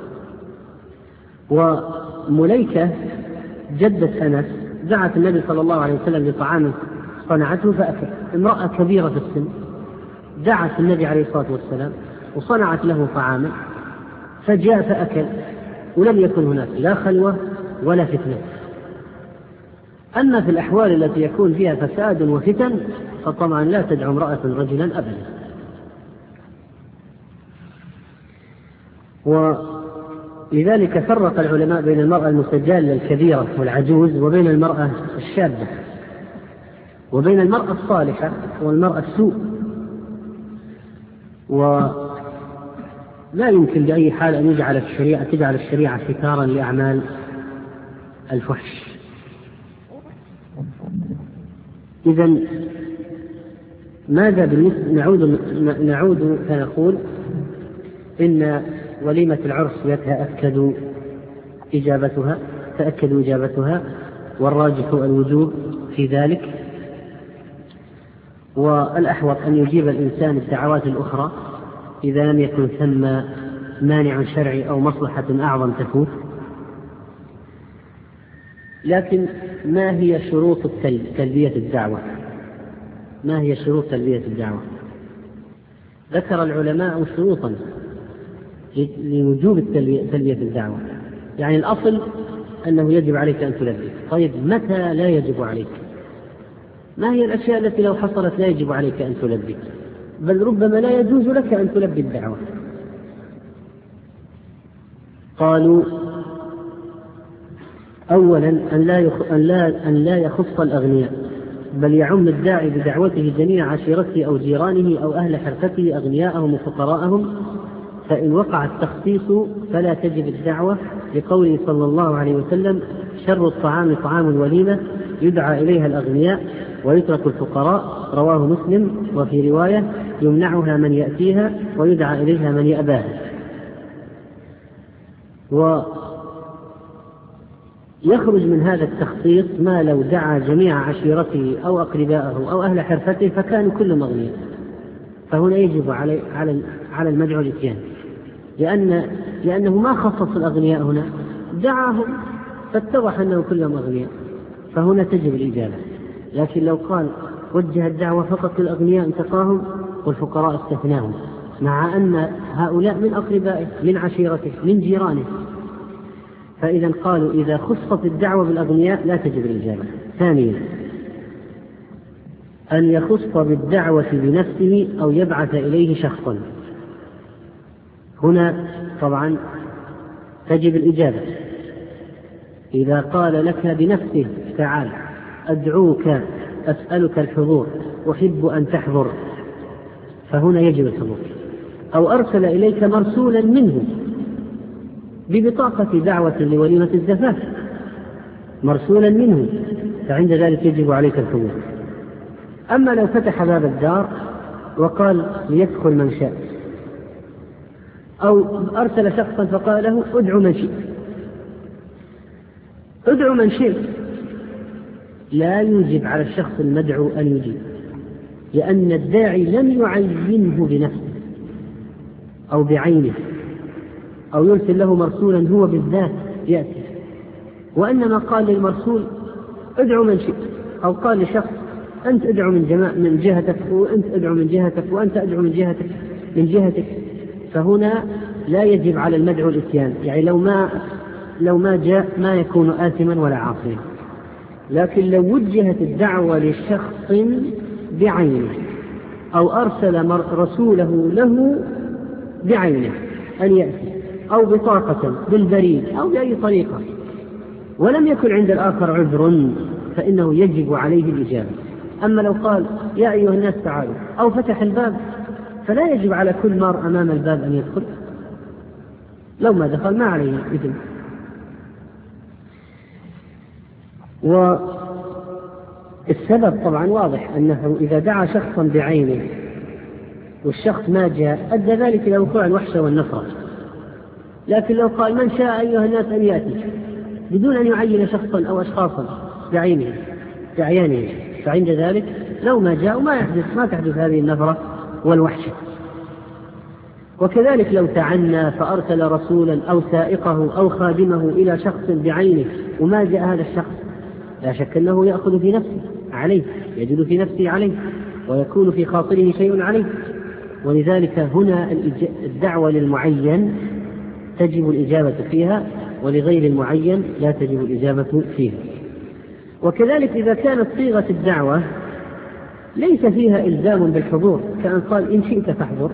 ومليكة جدة أنس دعت النبي صلى الله عليه وسلم لطعام صنعته فأكل، امرأة كبيرة في السن دعت النبي عليه الصلاة والسلام وصنعت له طعاما فجاء فأكل ولم يكن هناك لا خلوة ولا فتنة. أما في الأحوال التي يكون فيها فساد وفتن فطبعا لا تدعو امرأة رجلا أبدا. ولذلك فرق العلماء بين المرأة المستجالة الكبيرة والعجوز وبين المرأة الشابة وبين المرأة الصالحة والمرأة السوء. ولا يمكن بأي حال أن يجعل الشريعة تجعل الشريعة ستارا لأعمال الفحش. إذن ماذا بالنسبة نعود نعود فنقول إن وليمة العرس يتأكد إجابتها تأكد إجابتها والراجح الوجوب في ذلك، والأحوط أن يجيب الإنسان الدعوات الأخرى إذا لم يكن ثم مانع شرعي أو مصلحة أعظم تفوت. لكن ما هي شروط تلبية الدعوة؟ ما هي شروط تلبية الدعوة؟ ذكر العلماء شروطا لوجوب تلبية الدعوة. يعني الأصل أنه يجب عليك أن تلبي. طيب متى لا يجب عليك؟ ما هي الأشياء التي لو حصلت لا يجب عليك أن تلبي، بل ربما لا يجوز لك أن تلبي الدعوة؟ قالوا أولا أن لا, يخ... أن لا... أن لا يخص الأغنياء، بل يعم الداعي بدعوته جميع عشيرته أو جيرانه أو أهل حرفته أغنياءهم وفقراءهم، فإن وقع التخصيص فلا تجب الدعوة، لقوله صلى الله عليه وسلم شر الطعام طعام الوليمة يدعى إليها الأغنياء ويترك الفقراء، رواه مسلم. وفي رواية يمنعها من يأتيها ويدعى إليها من يأباها. ويخرج من هذا التخصيص ما لو دعا جميع عشيرته أو أقربائه أو أهل حرفته فكانوا كلهم أغنياء، فهنا يجب علي على على المدعو الإتيان، لأن لأنه ما خصص الأغنياء هنا، دعاهم فاتضح أنه كلهم أغنياء، فهنا تجب الإجابة. لكن لو قال وجه الدعوة فقط للأغنياء انتقاهم والفقراء استثناهم، مع أن هؤلاء من أقربائه من عشيرته من جيرانه، فإذا قالوا إذا خصت الدعوة بالأغنياء لا تجب الإجابة. ثانيا أن يخص بالدعوة بنفسه أو يبعث إليه شخصا، هنا طبعا تجب الإجابة. إذا قال لك بنفسه تعال أدعوك أسألك الحضور أحب أن تحضر، فهنا يجب الحضور. أو أرسل إليك مرسولا منه ببطاقة دعوة لوليمة الزفاف مرسولا منه، فعند ذلك يجب عليك الحضور. أما لو فتح باب الدار وقال ليدخل من شاء، أو أرسل شخصا فقال له ادعو من شئت ادعو من شئت، لا يوجب على الشخص المدعو أن يجيب، لأن الداعي لم يعينه بنفسه أو بعينه أو يرسل له مرسولا هو بالذات يأتي، وإنما قال للمرسول ادعو من شئت، أو قال لشخص أنت ادعو من, جماع من جهتك وأنت ادعو من جهتك وأنت ادعو من جهتك من جهتك فهنا لا يجب على المدعو الإتيان، يعني لو ما لو ما جاء ما يكون آثما ولا عاصيا. لكن لو وجهت الدعوة لشخص بعينه أو أرسل رسوله له بعينه أن يأتي، أو بطاقة بالبريد أو بأي طريقة، ولم يكن عند الآخر عذر، فإنه يجب عليه الإجابة. أما لو قال يا أيها الناس تعالوا أو فتح الباب، فلا يجب على كل مار أمام الباب أن يدخل، لو ما دخل ما عليه إذن. والسبب طبعا واضح، أنه إذا دعا شخصا بعينه والشخص ما جاء أدى ذلك إلى وقوع الوحشة والنفرة. لكن لو قال من شاء أيها الناس أن يأتي بدون أن يعين شخصا أو أشخاصا بعينه بعيانه، فعند ذلك لو ما جاء ما يحدث ما تحدث هذه النفرة والوحشة. وكذلك لو تعنى فأرسل رسولا أو سائقه أو خادمه إلى شخص بعينه وما جاء هذا الشخص، لا شك أنه يأخذ في نفسه عليه، يجد في نفسه عليه، ويكون في خاطره شيء عليه. ولذلك هنا الدعوة للمعين تجب الإجابة فيها، ولغير المعين لا تجب الإجابة فيها. وكذلك إذا كانت صيغة الدعوة ليس فيها إلزام بالحضور، كأن قال إن شئت فاحضر،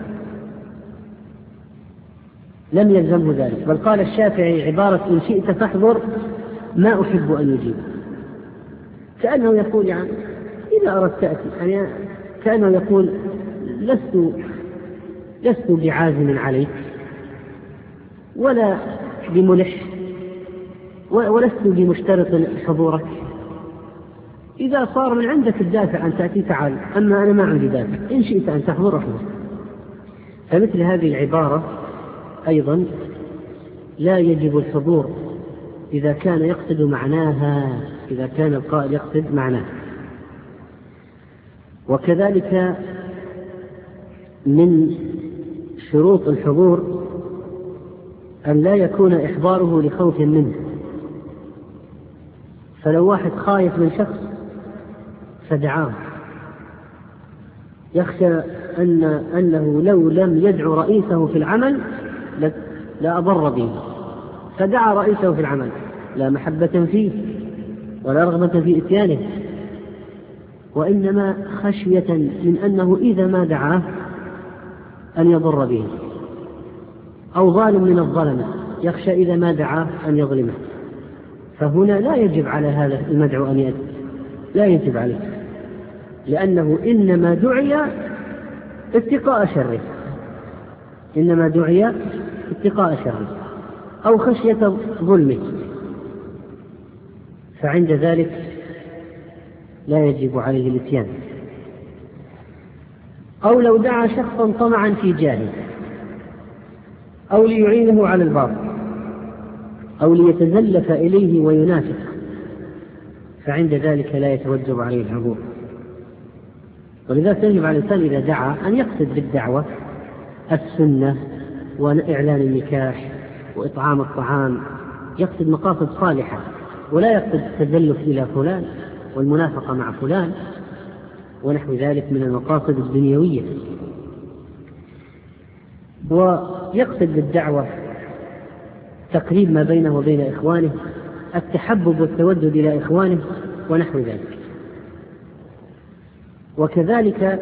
لم يلزمه ذلك، بل قال الشافعي عبارة إن شئت فاحضر ما أحب أن يجيب، كأنه يقول يعني إذا أردت تأتي، يعني كأنه يقول لست لست بعازم عليك ولا بملح ولست بمشترط حضورك، إذا صار من عندك الدافع أن تأتي تعال، أما أنا ما عندي دافع، إن شئت أن تحضر احضر. فمثل هذه العبارة أيضا لا يجب الحضور إذا كان يقصد معناها، إذا كان القائل يقصد معناها. وكذلك من شروط الحضور أن لا يكون إحضاره لخوف منه، فلو واحد خايف من شخص فدعاه يخشى أن أنه لو لم يدعو رئيسه في العمل لا أضر به، فدعا رئيسه في العمل لا محبة فيه ولا رغبة في إتيانه، وإنما خشية من أنه إذا ما دعاه أن يضر به، أو ظالم من الظلمة يخشى إذا ما دعاه أن يظلمه، فهنا لا يجب على هذا المدعو أن يأتي، لا يجب عليه، لأنه إنما دعي اتقاء شره، إنما دعي اتقاء شره أو خشية ظلمه، فعند ذلك لا يجب عليه الإتيان. أو لو دعا شخصا طمعا في جاهه أو ليعينه على الباطل أو ليتزلف إليه وينافق، فعند ذلك لا يتوجب عليه الحضور. ولذلك يجب على الإنسان إذا دعا أن يقصد بالدعوة السنة وإعلان النكاح وإطعام الطعام، يقصد مقاصد صالحة، ولا يقصد التزلف إلى فلان والمنافقة مع فلان ونحو ذلك من المقاصد الدنيوية. ويقصد بالدعوة تقريب ما بينه وبين إخوانه، التحبب والتودد إلى إخوانه ونحو ذلك. وكذلك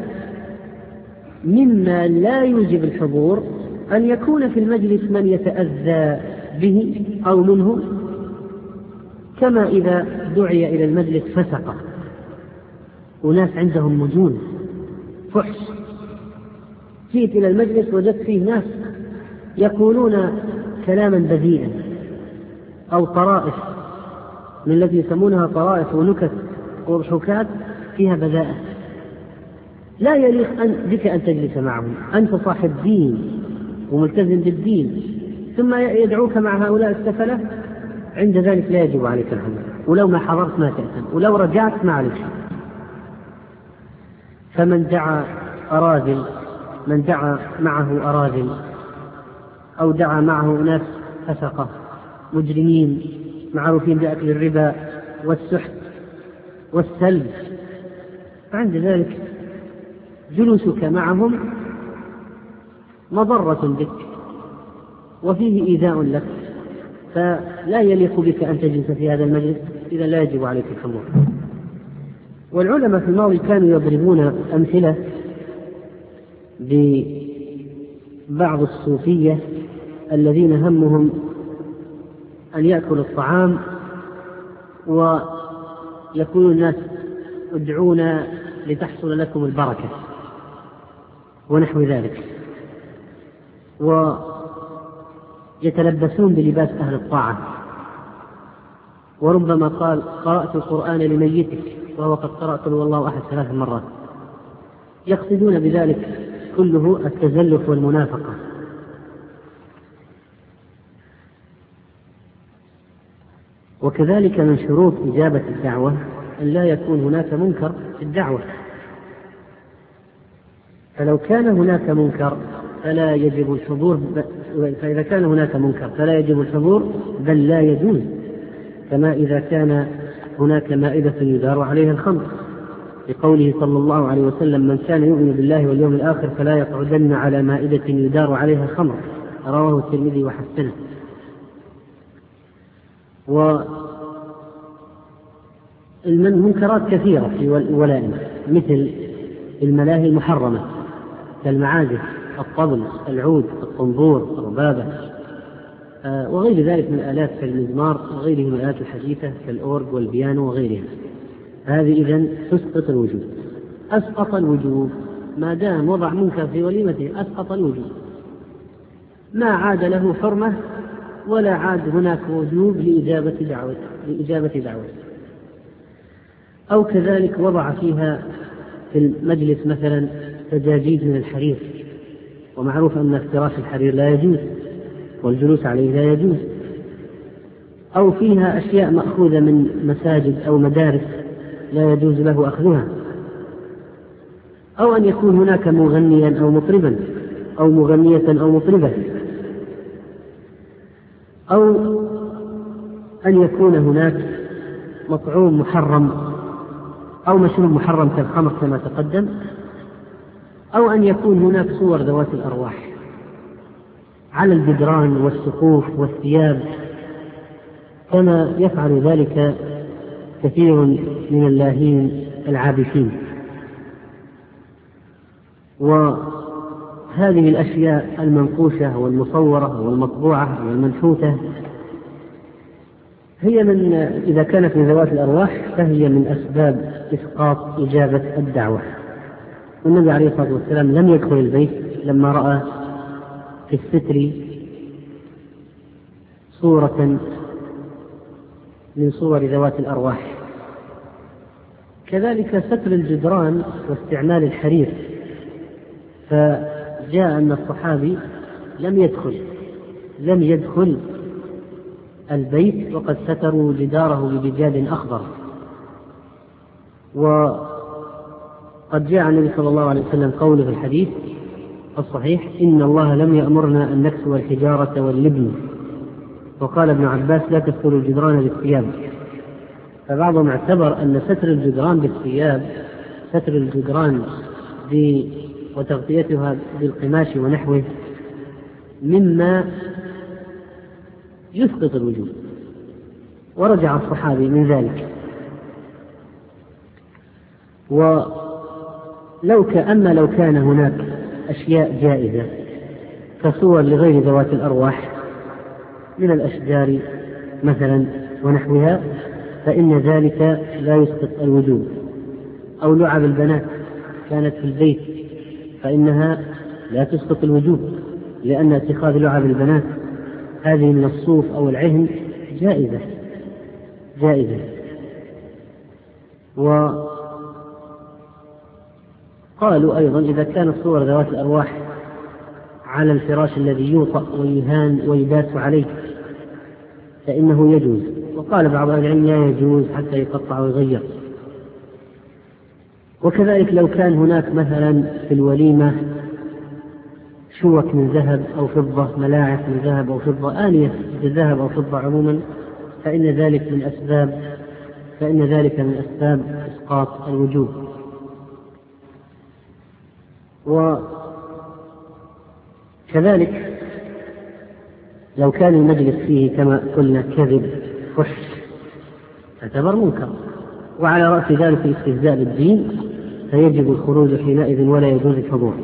مما لا يوجب الحضور أن يكون في المجلس من يتأذى به أو منه، كما إذا دعي إلى المجلس فسقة وناس عندهم مجون فحش، جئت إلى المجلس وجدت فيه ناس يقولون كلاما بذيئا أو طرائف من التي يسمونها طرائف ونكت وضحكات فيها بذاءة، لا يليق أن بك أن تجلس معهم، أنت صاحب دين وملتزم بالدين، ثم يدعوك مع هؤلاء السفلة، عند ذلك لا يجب عليك الحضور، ولو ما حضرت ما تأثم، ولو رجعت معلش. فمن دعا أراذل، من دعا معه أراذل أو دعا معه ناس فسقة مجرمين معروفين بأكل الربا والسحت والسلب، فعند ذلك جلوسك معهم مضرة بك وفيه إيذاء لك، فلا يليق بك أن تجلس في هذا المجلس، إذا لا يجب عليك الحضور. والعلماء في الماضي كانوا يضربون أمثلة ببعض الصوفية الذين همهم أن يأكلوا الطعام ويقول الناس ادعونا لتحصل لكم البركة ونحو ذلك، ويتلبسون بلباس أهل الطاعة، وربما قال قرأت القرآن لميتك وهو قد قرأت قل هو الله أحد ثلاث مرات، يقصدون بذلك كله التزلف والمنافقة. وكذلك من شروط إجابة الدعوة أن لا يكون هناك منكر في الدعوة، فلو كان هناك منكر فلا يجب الحضور، فإذا كان هناك منكر فلا يجب الحضور بل لا يجوز، كما إذا كان هناك مائدة يدار عليها الخمر، لقوله صلى الله عليه وسلم من كان يؤمن بالله واليوم الآخر فلا يقعدن على مائدة يدار عليها الخمر، رواه الترمذي وحسنه. والمنكرات كثيرة في الولائم مثل الملاهي المحرمة كالمعازف، الطبل، العود، الطنبور، الربابة وغير ذلك من الآلات كالمزمار وغيره من الآلات الحديثة كالأورج والبيانو وغيرها، هذه إذن تسقط الوجوب، أسقط الوجوب ما دام وضع منكر في وليمته، أسقط الوجوب، ما عاد له حرمة ولا عاد هناك وجوب لإجابة دعوة لإجابة دعوة. أو كذلك وضع فيها في المجلس مثلا سجاجيد من الحرير، ومعروف أن افتراش الحرير لا يجوز والجلوس عليه لا يجوز، أو فيها أشياء مأخوذة من مساجد أو مدارس لا يجوز له أخذها، أو أن يكون هناك مغنيا أو مطربا أو مغنية أو مطربة، أو أن يكون هناك مطعوم محرم أو مشروب محرم كالخمر كما تقدم، أو أن يكون هناك صور ذوات الأرواح على الجدران والسقوف والثياب، كما يفعل ذلك كثير من اللاهين العابثين. وهذه الأشياء المنقوشة والمصورة والمطبوعة والمنحوتة هي من إذا كانت من ذوات الأرواح فهي من أسباب إسقاط إجابة الدعوة. والنبي عليه الصلاة والسلام لم يدخل البيت لما رأى في الستر صورة من صور ذوات الأرواح كذلك ستر الجدران واستعمال الحرير، فجاء أن الصحابي لم يدخل لم يدخل البيت وقد ستروا جداره ببجاد أخضر. وقد جاء عن النبي صلى الله عليه وسلم قوله في الحديث الصحيح: إن الله لم يأمرنا أن نكسو الحجارة واللبن. وقال ابن عباس: لا تستروا الجدران بالثياب. فبعضهم اعتبر أن ستر الجدران بالثياب، ستر الجدران وتغطيتها بالقماش ونحوه، مما يسقط الوجوب، ورجع الصحابي من ذلك. ولو كأما لو كان هناك أشياء جائزة كصور لغير ذوات الأرواح من الأشجار مثلا ونحوها، فإن ذلك لا يسقط الوجوب. أو لعب البنات كانت في البيت فإنها لا تسقط الوجوب، لأن اتخاذ لعب البنات هذه من الصوف أو العهن جائزة جائزة. وقالوا أيضا: إذا كانت صور ذوات الأرواح على الفراش الذي يوطأ ويهان ويداس عليه فإنه يجوز. وقال بعض أهل العلم: لا يجوز حتى يقطع ويغير. وكذلك لو كان هناك مثلا في الوليمة شوك من ذهب أو فضة، ملاعق من ذهب أو فضة، آنية بالذهب أو فضة عموما، فإن ذلك من أسباب فإن ذلك من أسباب إسقاط الوجوب. وكذلك لو كان المجلس فيه كما قلنا كذب فحش يعتبر منكر، وعلى رأس ذلك الاستهزاء بالدين، فيجب الخروج حينئذ ولا يجوز الحضور.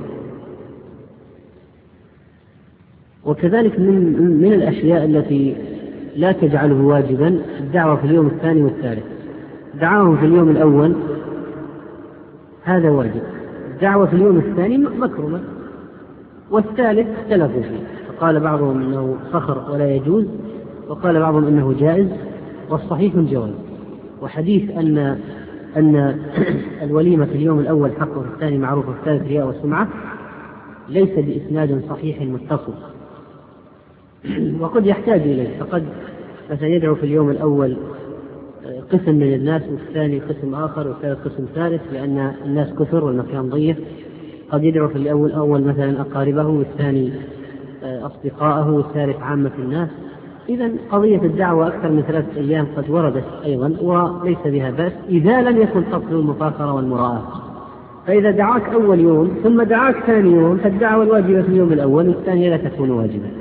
وكذلك من, من الأشياء التي لا تجعله واجبا الدعوة في اليوم الثاني والثالث. دعاهم في اليوم الأول هذا واجب، الدعوة في اليوم الثاني مكرمة، والثالث اختلفوا فيه، فقال بعضهم إنه فخر ولا يجوز، وقال بعضهم إنه جائز، والصحيح الجواز. وحديث أن أن الوليمة في اليوم الأول حق وفي الثاني معروف وفي الثالث رياء والسمعة ليس بإسناد صحيح متصل، وقد يحتاج إليه. فقد مثلا يدعو في اليوم الأول قسم من الناس، والثاني قسم آخر، والثالث قسم ثالث، لأن الناس كثر والمكان ضيق. قد يدعو في الأول أول مثلا أقاربه، والثاني أصدقائه، والثالث عامة الناس. إذن قضية الدعوة أكثر من ثلاثة أيام قد وردت أيضا، وليس بها بأس إذا لم يكن قصد المفاخرة والمراءة. فإذا دعاك أول يوم ثم دعاك ثاني يوم، فالدعوة الواجبة في اليوم الأول والثانية لا تكون واجبة.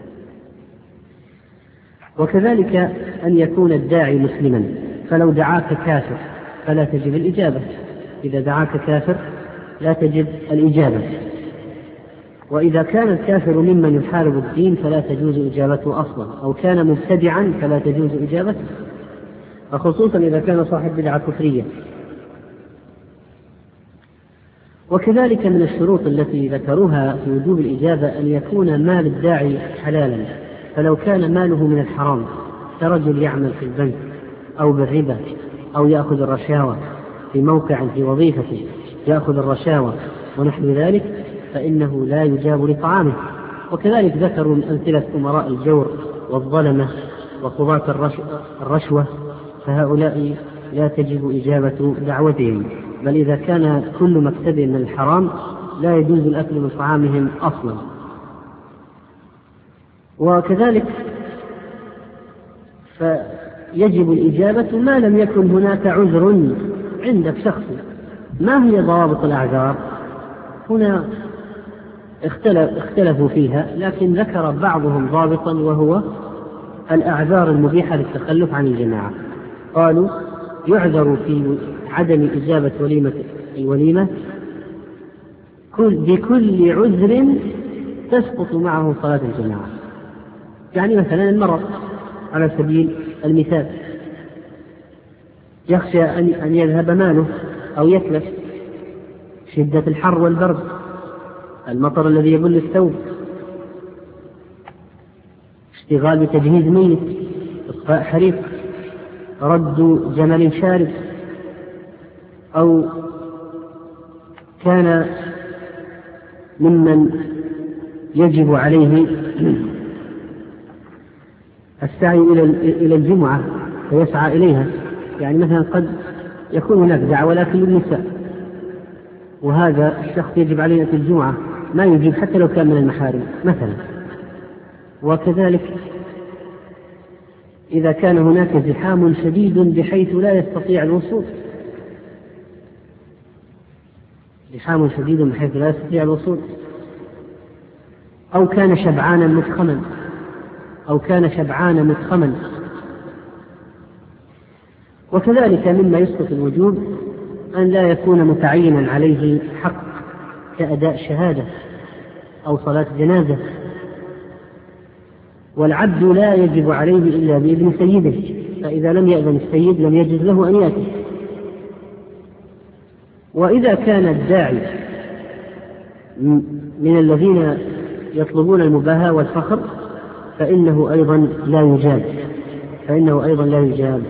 وكذلك أن يكون الداعي مسلما، فلو دعاك كافر فلا تجب الإجابة. إذا دعاك كافر لا تجب الإجابة. وإذا كان الكافر ممن يحارب الدين فلا تجوز إجابته أصلا، أو كان مبتدعا فلا تجوز إجابته، وخصوصا إذا كان صاحب بدعة كفرية. وكذلك من الشروط التي ذكروها في وجوب الإجابة أن يكون مال الداعي حلالا، فلو كان ماله من الحرام كرجل يعمل في البنك أو بالربا أو يأخذ الرشاوى في موقع في وظيفته يأخذ الرشاوى ونحو ذلك، فإنه لا يجاب لطعامه. وكذلك ذكروا من أمثلة أمراء الجور والظلمة وقضاة الرشوة، فهؤلاء لا تجب إجابة دعوتهم، بل إذا كان كل مكسب من الحرام لا يجوز الأكل من طعامهم أصلا. وكذلك فيجب الإجابة ما لم يكن هناك عذر عندك شخصي. ما هي ضوابط الأعذار؟ هنا اختلف اختلفوا فيها، لكن ذكر بعضهم ضابطا وهو الأعذار المبيحة للتخلف عن الجماعة. قالوا: يعذر في عدم إجابة وليمة الوليمة بكل عذر تسقط معه صلاة الجماعة. يعني مثلا المرض على سبيل المثال، يخشى أن يذهب ماله أو يتلف، شدة الحر والبرد، المطر الذي يبل الثوب، اشتغال بتجهيز ميت، إطفاء حريق، رد جمل شارد، أو كان ممن يجب عليه السعي إلى الجمعة ويسعى إليها، يعني مثلا قد يكون هناك دعوة لكن للنساء، وهذا الشخص يجب عليه في الجمعة ما يجيب حتى لو كان من المحارم مثلا. وكذلك إذا كان هناك زحام شديد بحيث لا يستطيع الوصول، زحام شديد بحيث لا يستطيع الوصول، أو كان شبعانا متخما أو كان شبعانا متخما. وكذلك مما يسقط الوجوب أن لا يكون متعينا عليه حق كأداء شهادة أو صلاة جنازة، والعبد لا يجب عليه إلا بإذن سيده، فإذا لم يأذن السيد لم يجوز له أن يأتي. وإذا كان الداعي من الذين يطلبون المباهاة والفخر فإنه أيضا لا يجاب فإنه أيضا لا يجاب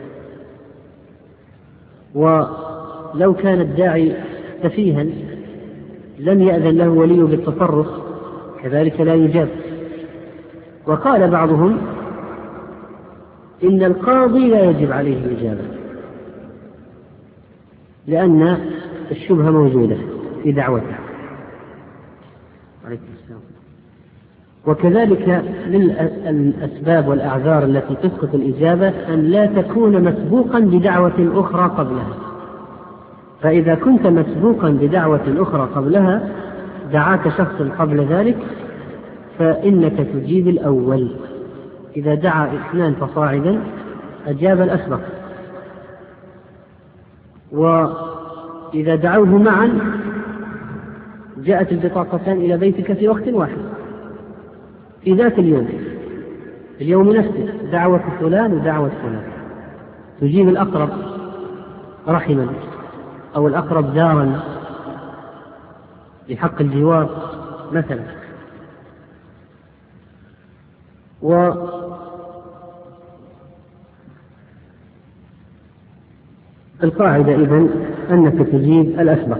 ولو كان الداعي سفيها لم يأذن له ولي بالتصرف كذلك لا يجاب. وقال بعضهم إن القاضي لا يجب عليه الإجابة لأن الشبهة موجودة في دعوته. وكذلك من الأسباب والأعذار التي تسقط الإجابة أن لا تكون مسبوقا بدعوة أخرى قبلها، فإذا كنت مسبوقا بدعوة أخرى قبلها دعاك شخص قبل ذلك فإنك تجيب الأول. إذا دعا اثنان فصاعدا أجاب الأسبق، وإذا دعوه معا جاءت البطاقتان إلى بيتك في وقت واحد في ذات اليوم اليوم نفسه دعوة فلان ودعوة فلان، تجيب الأقرب رحما أو الأقرب دارا بحق الجوار مثلا. والقاعدة إذن أنك تجيب الأسبق.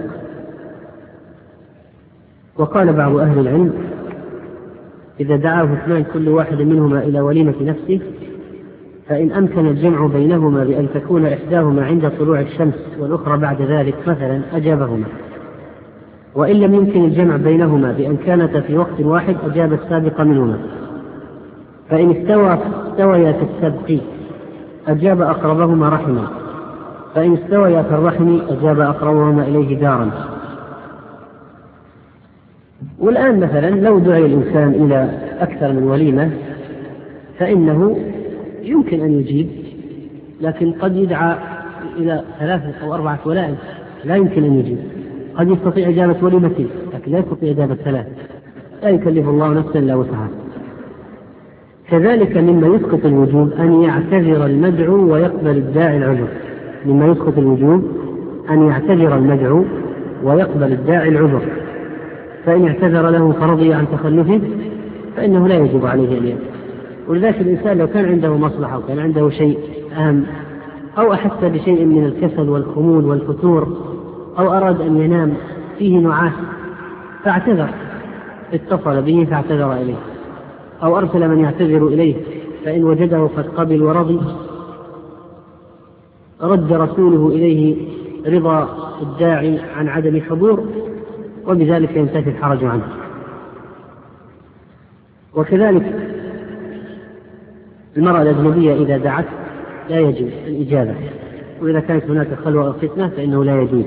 وقال بعض أهل العلم إذا دعاه اثنان كل واحد منهما إلى وليمة نفسه فإن أمكن الجمع بينهما بأن تكون إحداهما عند طلوع الشمس والأخرى بعد ذلك مثلا أجابهما، وإن لم يمكن الجمع بينهما بأن كانتا في وقت واحد أجاب السابق منهما، فإن استوى استويا في السبق أجاب أقربهما رحما، فإن استويا في الرحم أجاب أقربهما إليه دارا. والآن مثلا لو دعي الإنسان إلى أكثر من وليمة فإنه يمكن أن يجيب، لكن قد يدعى إلى ثلاثة أو أربعة ولائم لا يمكن أن يجيب. قد يستطيع إجابة وليمتين لكن لا يستطيع إجابة ثلاث، لا يكلف الله نفسا إلا وسعها. كذلك مما يسقط الوجوب أن يعتذر المدعو ويقبل الداعي العذر. مما يسقط الوجوب أن يعتذر المدعو ويقبل الداعي العذر، فإن اعتذر له فرضي عن تخلفه فإنه لا يجب عليه أن يأتي. ولذلك الإنسان لو كان عنده مصلحة وكان عنده شيء أهم أو أحس بشيء من الكسل والخمول والفتور أو أراد أن ينام فيه نعاس فاعتذر، اتصل به فاعتذر إليه أو أرسل من يعتذر إليه، فإن وجده قد قبل ورضي رد رسوله إليه رضا الداعي عن عدم حضور، وبذلك ينتفي الحرج عنه. وكذلك المرأة الأجنبية إذا دعت لا يجب الإجابة، وإذا كانت هناك خلوة أو فتنة فإنه لا يجوز.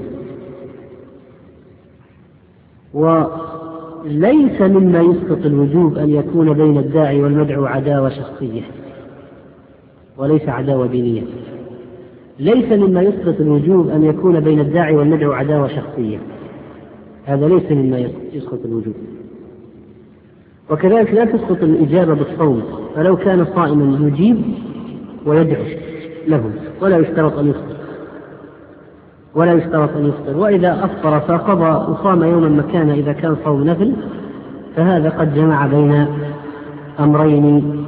وليس مما يسقط الوجوب أن يكون بين الداعي والمدعو عداوة شخصية وليس عداوة دينية. ليس مما يسقط الوجوب أن يكون بين الداعي والمدعو عداوة شخصية، هذا ليس مما يسقط الوجوب. وكذلك لا تسقط الإجابة بالصوم، فلو كان صائما يجيب ويدعو له ولا يشترط أن يفطر ولا يشترط أن يفطر وإذا أفطر فقضى وصام يوما مكانه إذا كان صوم نفل، فهذا قد جمع بين أمرين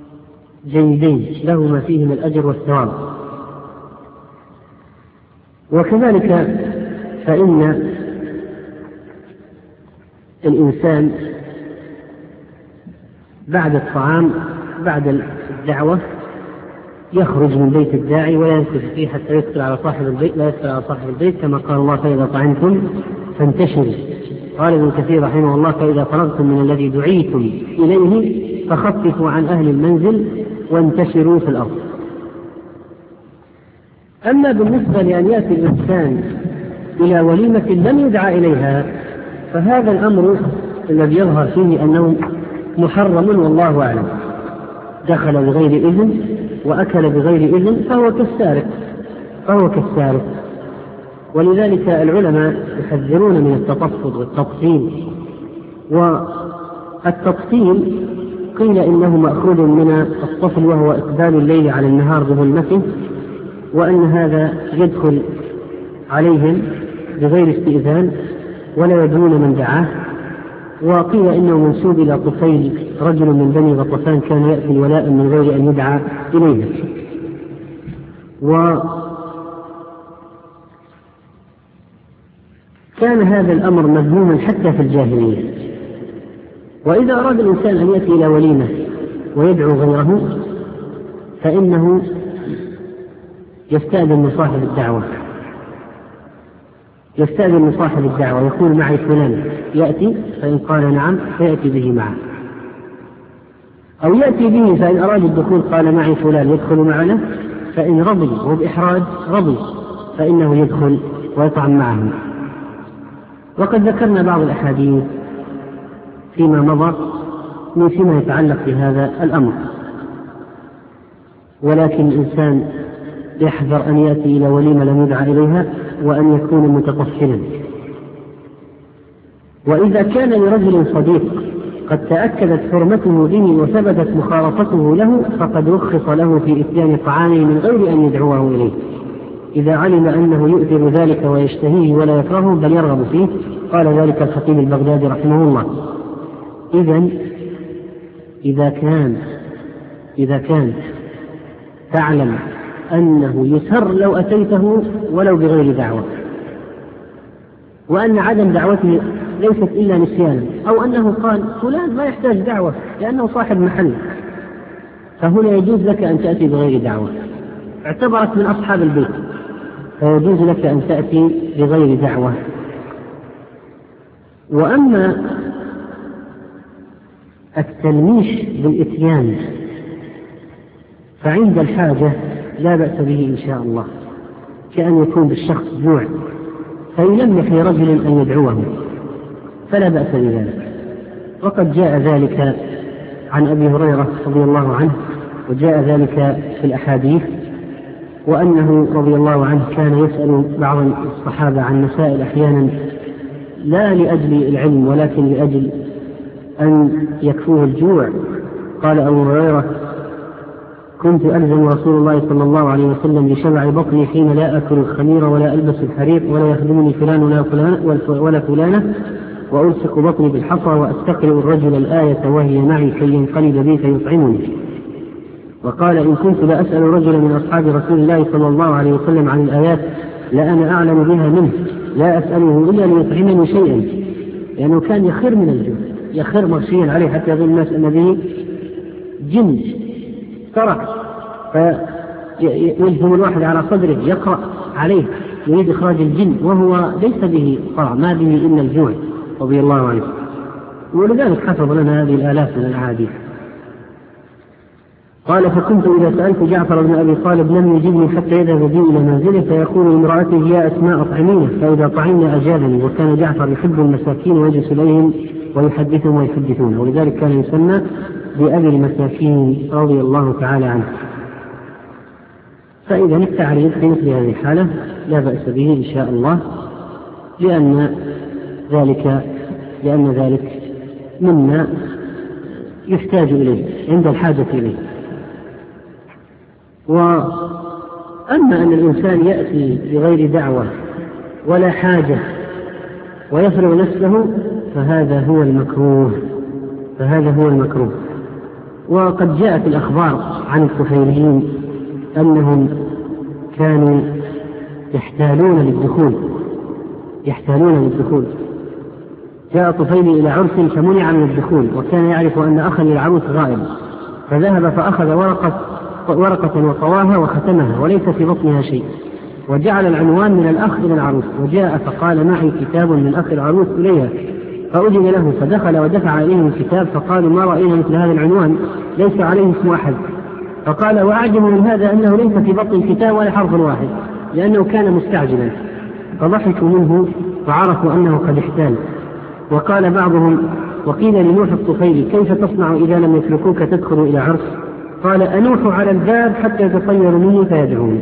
جيدين لهما فيهما الأجر والثواب. وكذلك فإن الإنسان بعد الطعام بعد الدعوة يخرج من بيت الداعي ولا يمكث فيه حتى يدخل على صاحب البيت لا يدخل على صاحب البيت، كما قال الله: فإذا طعمتم فانتشروا. قال ابن كثير رحمه الله: فإذا فرغتم من الذي دعيتم إليه فخففوا عن أهل المنزل وانتشروا في الأرض. أما بالنسبة لأن يأتي الإنسان إلى وليمة لم يدعى إليها فهذا الأمر الذي يظهر فيه أنه محرم والله أعلم. دخل بغير إذن وأكل بغير إذن فهو كالسارق فهو كالسارق ولذلك العلماء يحذرون من التطفل والتطفيل. والتطفيل قيل إنه مأخوذ من الطفل وهو إقبال الليل على النهار بظلمته، وأن هذا يدخل عليهم بغير استئذان ولا يدرون من دعاه. وقيل إنه منسوب إلى طفيل رجل من بني غطفان كان يأتي الولاء من غير أن يدعى إليه. وكان هذا الأمر مذموما حتى في الجاهلية. وإذا أراد الإنسان أن يأتي إلى وليمة ويدعو غيره فإنه يستأذن من صاحب الدعوة يستأذن من صاحب الدعوة يقول: معي فلان يأتي، فإن قال نعم فيأتي به معه، أو يأتي به فإن أراد الدخول قال: معي فلان يدخل معنا، فإن رضي وهو بإحراج رضي فإنه يدخل ويطعم معه. وقد ذكرنا بعض الأحاديث فيما مضى من فيما يتعلق بهذا الأمر، ولكن الإنسان يحذر أن يأتي إلى وليمة لم يدعى إليها وأن يكون متطفلا. وإذا كان لرجل صديق قد تأكدت حرمته به وثبتت مخالطته له فقد رخص له في إتيان طعامه من غير أن يدعوه إليه، إذا علم أنه يؤثر ذلك ويشتهيه ولا يكرهه بل يرغب فيه. قال ذلك الخطيب البغدادي رحمه الله. إذن إذا كان إذا كان تعلم أنه يسر لو أتيته ولو بغير دعوة، وأن عدم دعوته ليست إلا نسيانا، أو أنه قال فلان ما يحتاج دعوة لأنه صاحب محل، فهنا يجوز لك أن تأتي بغير دعوة، اعتبرت من أصحاب البيت فيجوز لك أن تأتي بغير دعوة. وأما التلميش بالإتيان فعند الحاجة لا بأس به إن شاء الله، كأن يكون بالشخص جوع فيلمح لرجل أن يدعوه فلا بأس بذلك. وقد جاء ذلك عن أبي هريرة رضي الله عنه، وجاء ذلك في الأحاديث، وأنه رضي الله عنه كان يسأل بعض الصحابة عن مسائل أحيانا لا لأجل العلم ولكن لأجل أن يكفوه الجوع. قال أبو هريرة: كنت ألزم رسول الله صلى الله عليه وسلم بشبع بطني حين لا أكل الخمير ولا ألبس الحرير ولا يخدمني فلان ولا فلانة, ولا فلانة وألصق بطني بالحصى وأستقرئ الرجل الآية وهي معي كي ينقلب بي فيطعمني. وقال: إن كنت لأسأل رجلا من أصحاب رسول الله صلى الله عليه وسلم عن الآيات لأنا أعلم بها منه، لا أسأله إلا ليطعمني شيئا، لأنه كان يخر من الجن، يخر مغشيا عليه حتى يظن الناس أن به جن ترك، فيلزم الواحد على صدره يقرأ عليه يريد إخراج الجن وهو ليس به قرع، ما به إلا الجوع رضي الله عنه. ولذلك حفظ لنا هذه الآلاف من الأحاديث. قال: فكنت إذا سألت جعفر بن أبي طالب لم يجبني حتى يذهب بي إلى منزله فيقول لامرأته: يا أسماء أطعمينه، فإذا طعمنا أجابني. وكان جعفر يحب المساكين ويجلس إليهم ويحدثهم ويحدثون، ولذلك كان يسمى بأبي المساكين رضي الله تعالى عنه. فإذا التعريض في مثل هذه الحالة لا بأس به إن شاء الله، لأن ذلك لأن ذلك مما يحتاج إليه عند الحاجة إليه. وأما أن الإنسان يأتي بغير دعوة ولا حاجة ويفرغ نفسه فهذا هو المكروه فهذا هو المكروه. وقد جاءت الأخبار عن الطفيليين أنهم كانوا يحتالون للدخول يحتالون للدخول جاء طفيل إلى عرس فمنع من الدخول، وكان يعرف أن أخا للعروس غائب، فذهب فأخذ ورقة, ورقة وطواها وختمها وليس في بطنها شيء، وجعل العنوان من الأخ إلى العروس، وجاء فقال معي كتاب من أخ العروس إليها، فأذن له فدخل ودفع إليهم الكتاب، فقالوا ما رأينا مثل هذا العنوان ليس عليه اسم أحد، فقال وأعجب من هذا أنه ليس في بطن الكتاب ولا حرف واحد، لأنه كان مستعجلا، فضحكوا منه وعرفوا أنه قد احتال. وقال بعضهم وقيل لنوح الطفيلي كيف تصنع إذا لم يتركوك تدخل إلى عرس؟ قال أنوح على الباب حتى يتصير مني فيدعوني.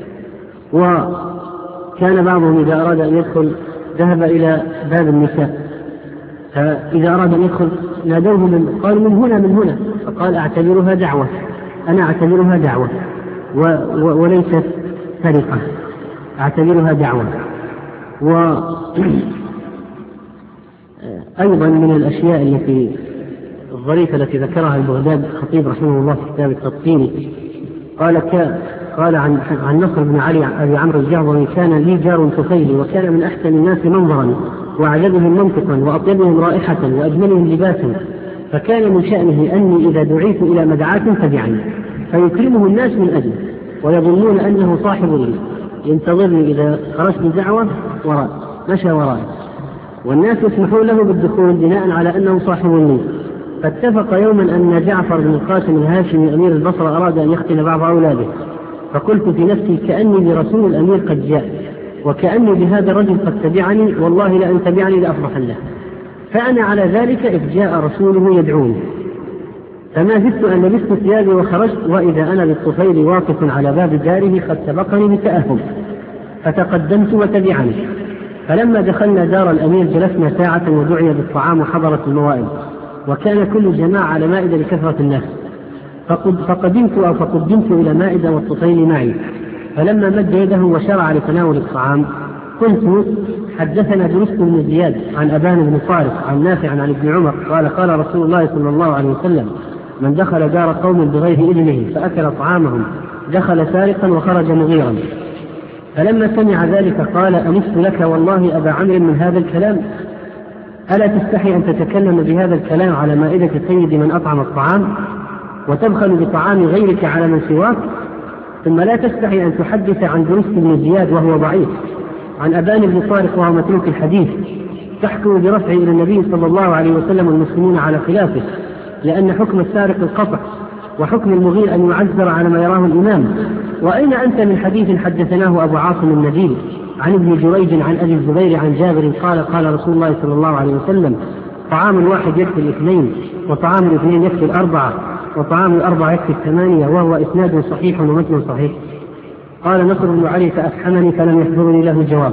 وكان بعضهم إذا أراد أن يدخل ذهب إلى باب النساء، فإذا أراد أن يدخل نادوه من قالوا من هنا من هنا، فقال أعتبرها دعوة، أنا أعتبرها دعوة و و وليست سرقة، أعتبرها دعوة. وأيضا من الأشياء التي الظريفة التي ذكرها البغداد الخطيب رحمه الله في كتاب التطهير، قال قال عن عن نصر بن علي أبي عمرو الجهضمي كان لي جار طفيلي، وكان من أحسن الناس منظرا وأعجبهم منطقا وأطيبهم رائحة وأجملهم لباسا، فكان من شأنه أني إذا دعيت إلى مدعاة تبعني، فيكرمه الناس من أجله ويظنون أنه صاحب لي، ينتظرني إذا خرجت دعوة وراء مشى وراء، والناس يسمحون له بالدخول بناء على أنه صاحب لي. فاتفق يوما أن جعفر بن القاسم الهاشمي أمير البصرة أراد أن يختن بعض أولاده، فقلت في نفسي كأني برسول الأمير قد جاء، وكأني بهذا الرجل قد تبعني، والله لأن تبعني لأفرح له. فأنا على ذلك إذ جاء رسوله يدعوني، فما زدت أن لبست ثيابي وخرجت، وإذا أنا بالطفيل واقف على باب داره قد سبقني بتأهب، فتقدمت وتبعني. فلما دخلنا دار الأمير جلسنا ساعة ودعي بالطعام وحضرت الموائد، وكان كل جماعة على مائدة لكثرة الناس، فقدمت أو فقدمت إلى مائدة والطفيل معي، فلما مد يده وشرع لتناول الطعام قلت حدثنا درست بن زياد عن أبان بن طارق عن نافع عن ابن عمر قال قال رسول الله صلى الله عليه وسلم من دخل دار قوم بغير إذنه فأكل طعامهم دخل سارقا وخرج مغيرا. فلما سمع ذلك قال أنست لك والله أبا عمرو من هذا الكلام، ألا تستحي أن تتكلم بهذا الكلام على مائدة سيد من أطعم الطعام وتبخل بطعام غيرك على من سواك؟ ثم لا تستحي أن تحدث عن درست بن زياد وهو ضعيف عن أبان بن طارق وهو متروك الحديث، تحكم برفعه إلى النبي صلى الله عليه وسلم والمسلمون على خلافه، لأن حكم السارق القطع وحكم المغير أن يعذر على ما يراه الإمام. وأين أنت من حديث حدثناه أبو عاصم النبيل عن ابن جريج عن أبي الزبير عن جابر قال قال رسول الله صلى الله عليه وسلم طعام الواحد يكفي الاثنين، وطعام الاثنين يكفي الأربعة، وطعام الأربعة يكفي الثمانية، وهو إسناد صحيح ومتن صحيح. قال نصر بن علي فأفحمني فلم يحضرني له جواب.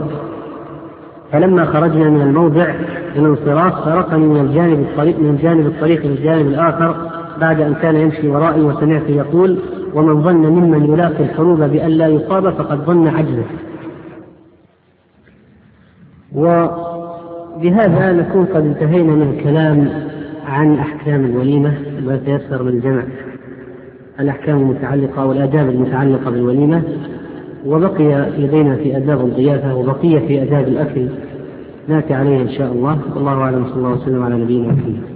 فلما خرجنا من الموضع إلى الانصراف فرقني من الجانب الطريق من جانب الطريق للجانب الآخر بعد أن كان يمشي ورائي، وسمعت يقول ومن ظن ممن يلاقي الحروب بأن لا يصاب فقد ظن عجزه. وبهذا نكون قد انتهينا من الكلام عن أحكام الوليمة ما تيسر من جمع الأحكام المتعلقة والآداب المتعلقة بالوليمة، وبقي لدينا في آداب الضيافة وبقية في آداب الأكل نأتي عليه إن شاء الله. والله أعلم، صلى الله وسلم على نبينا محمد.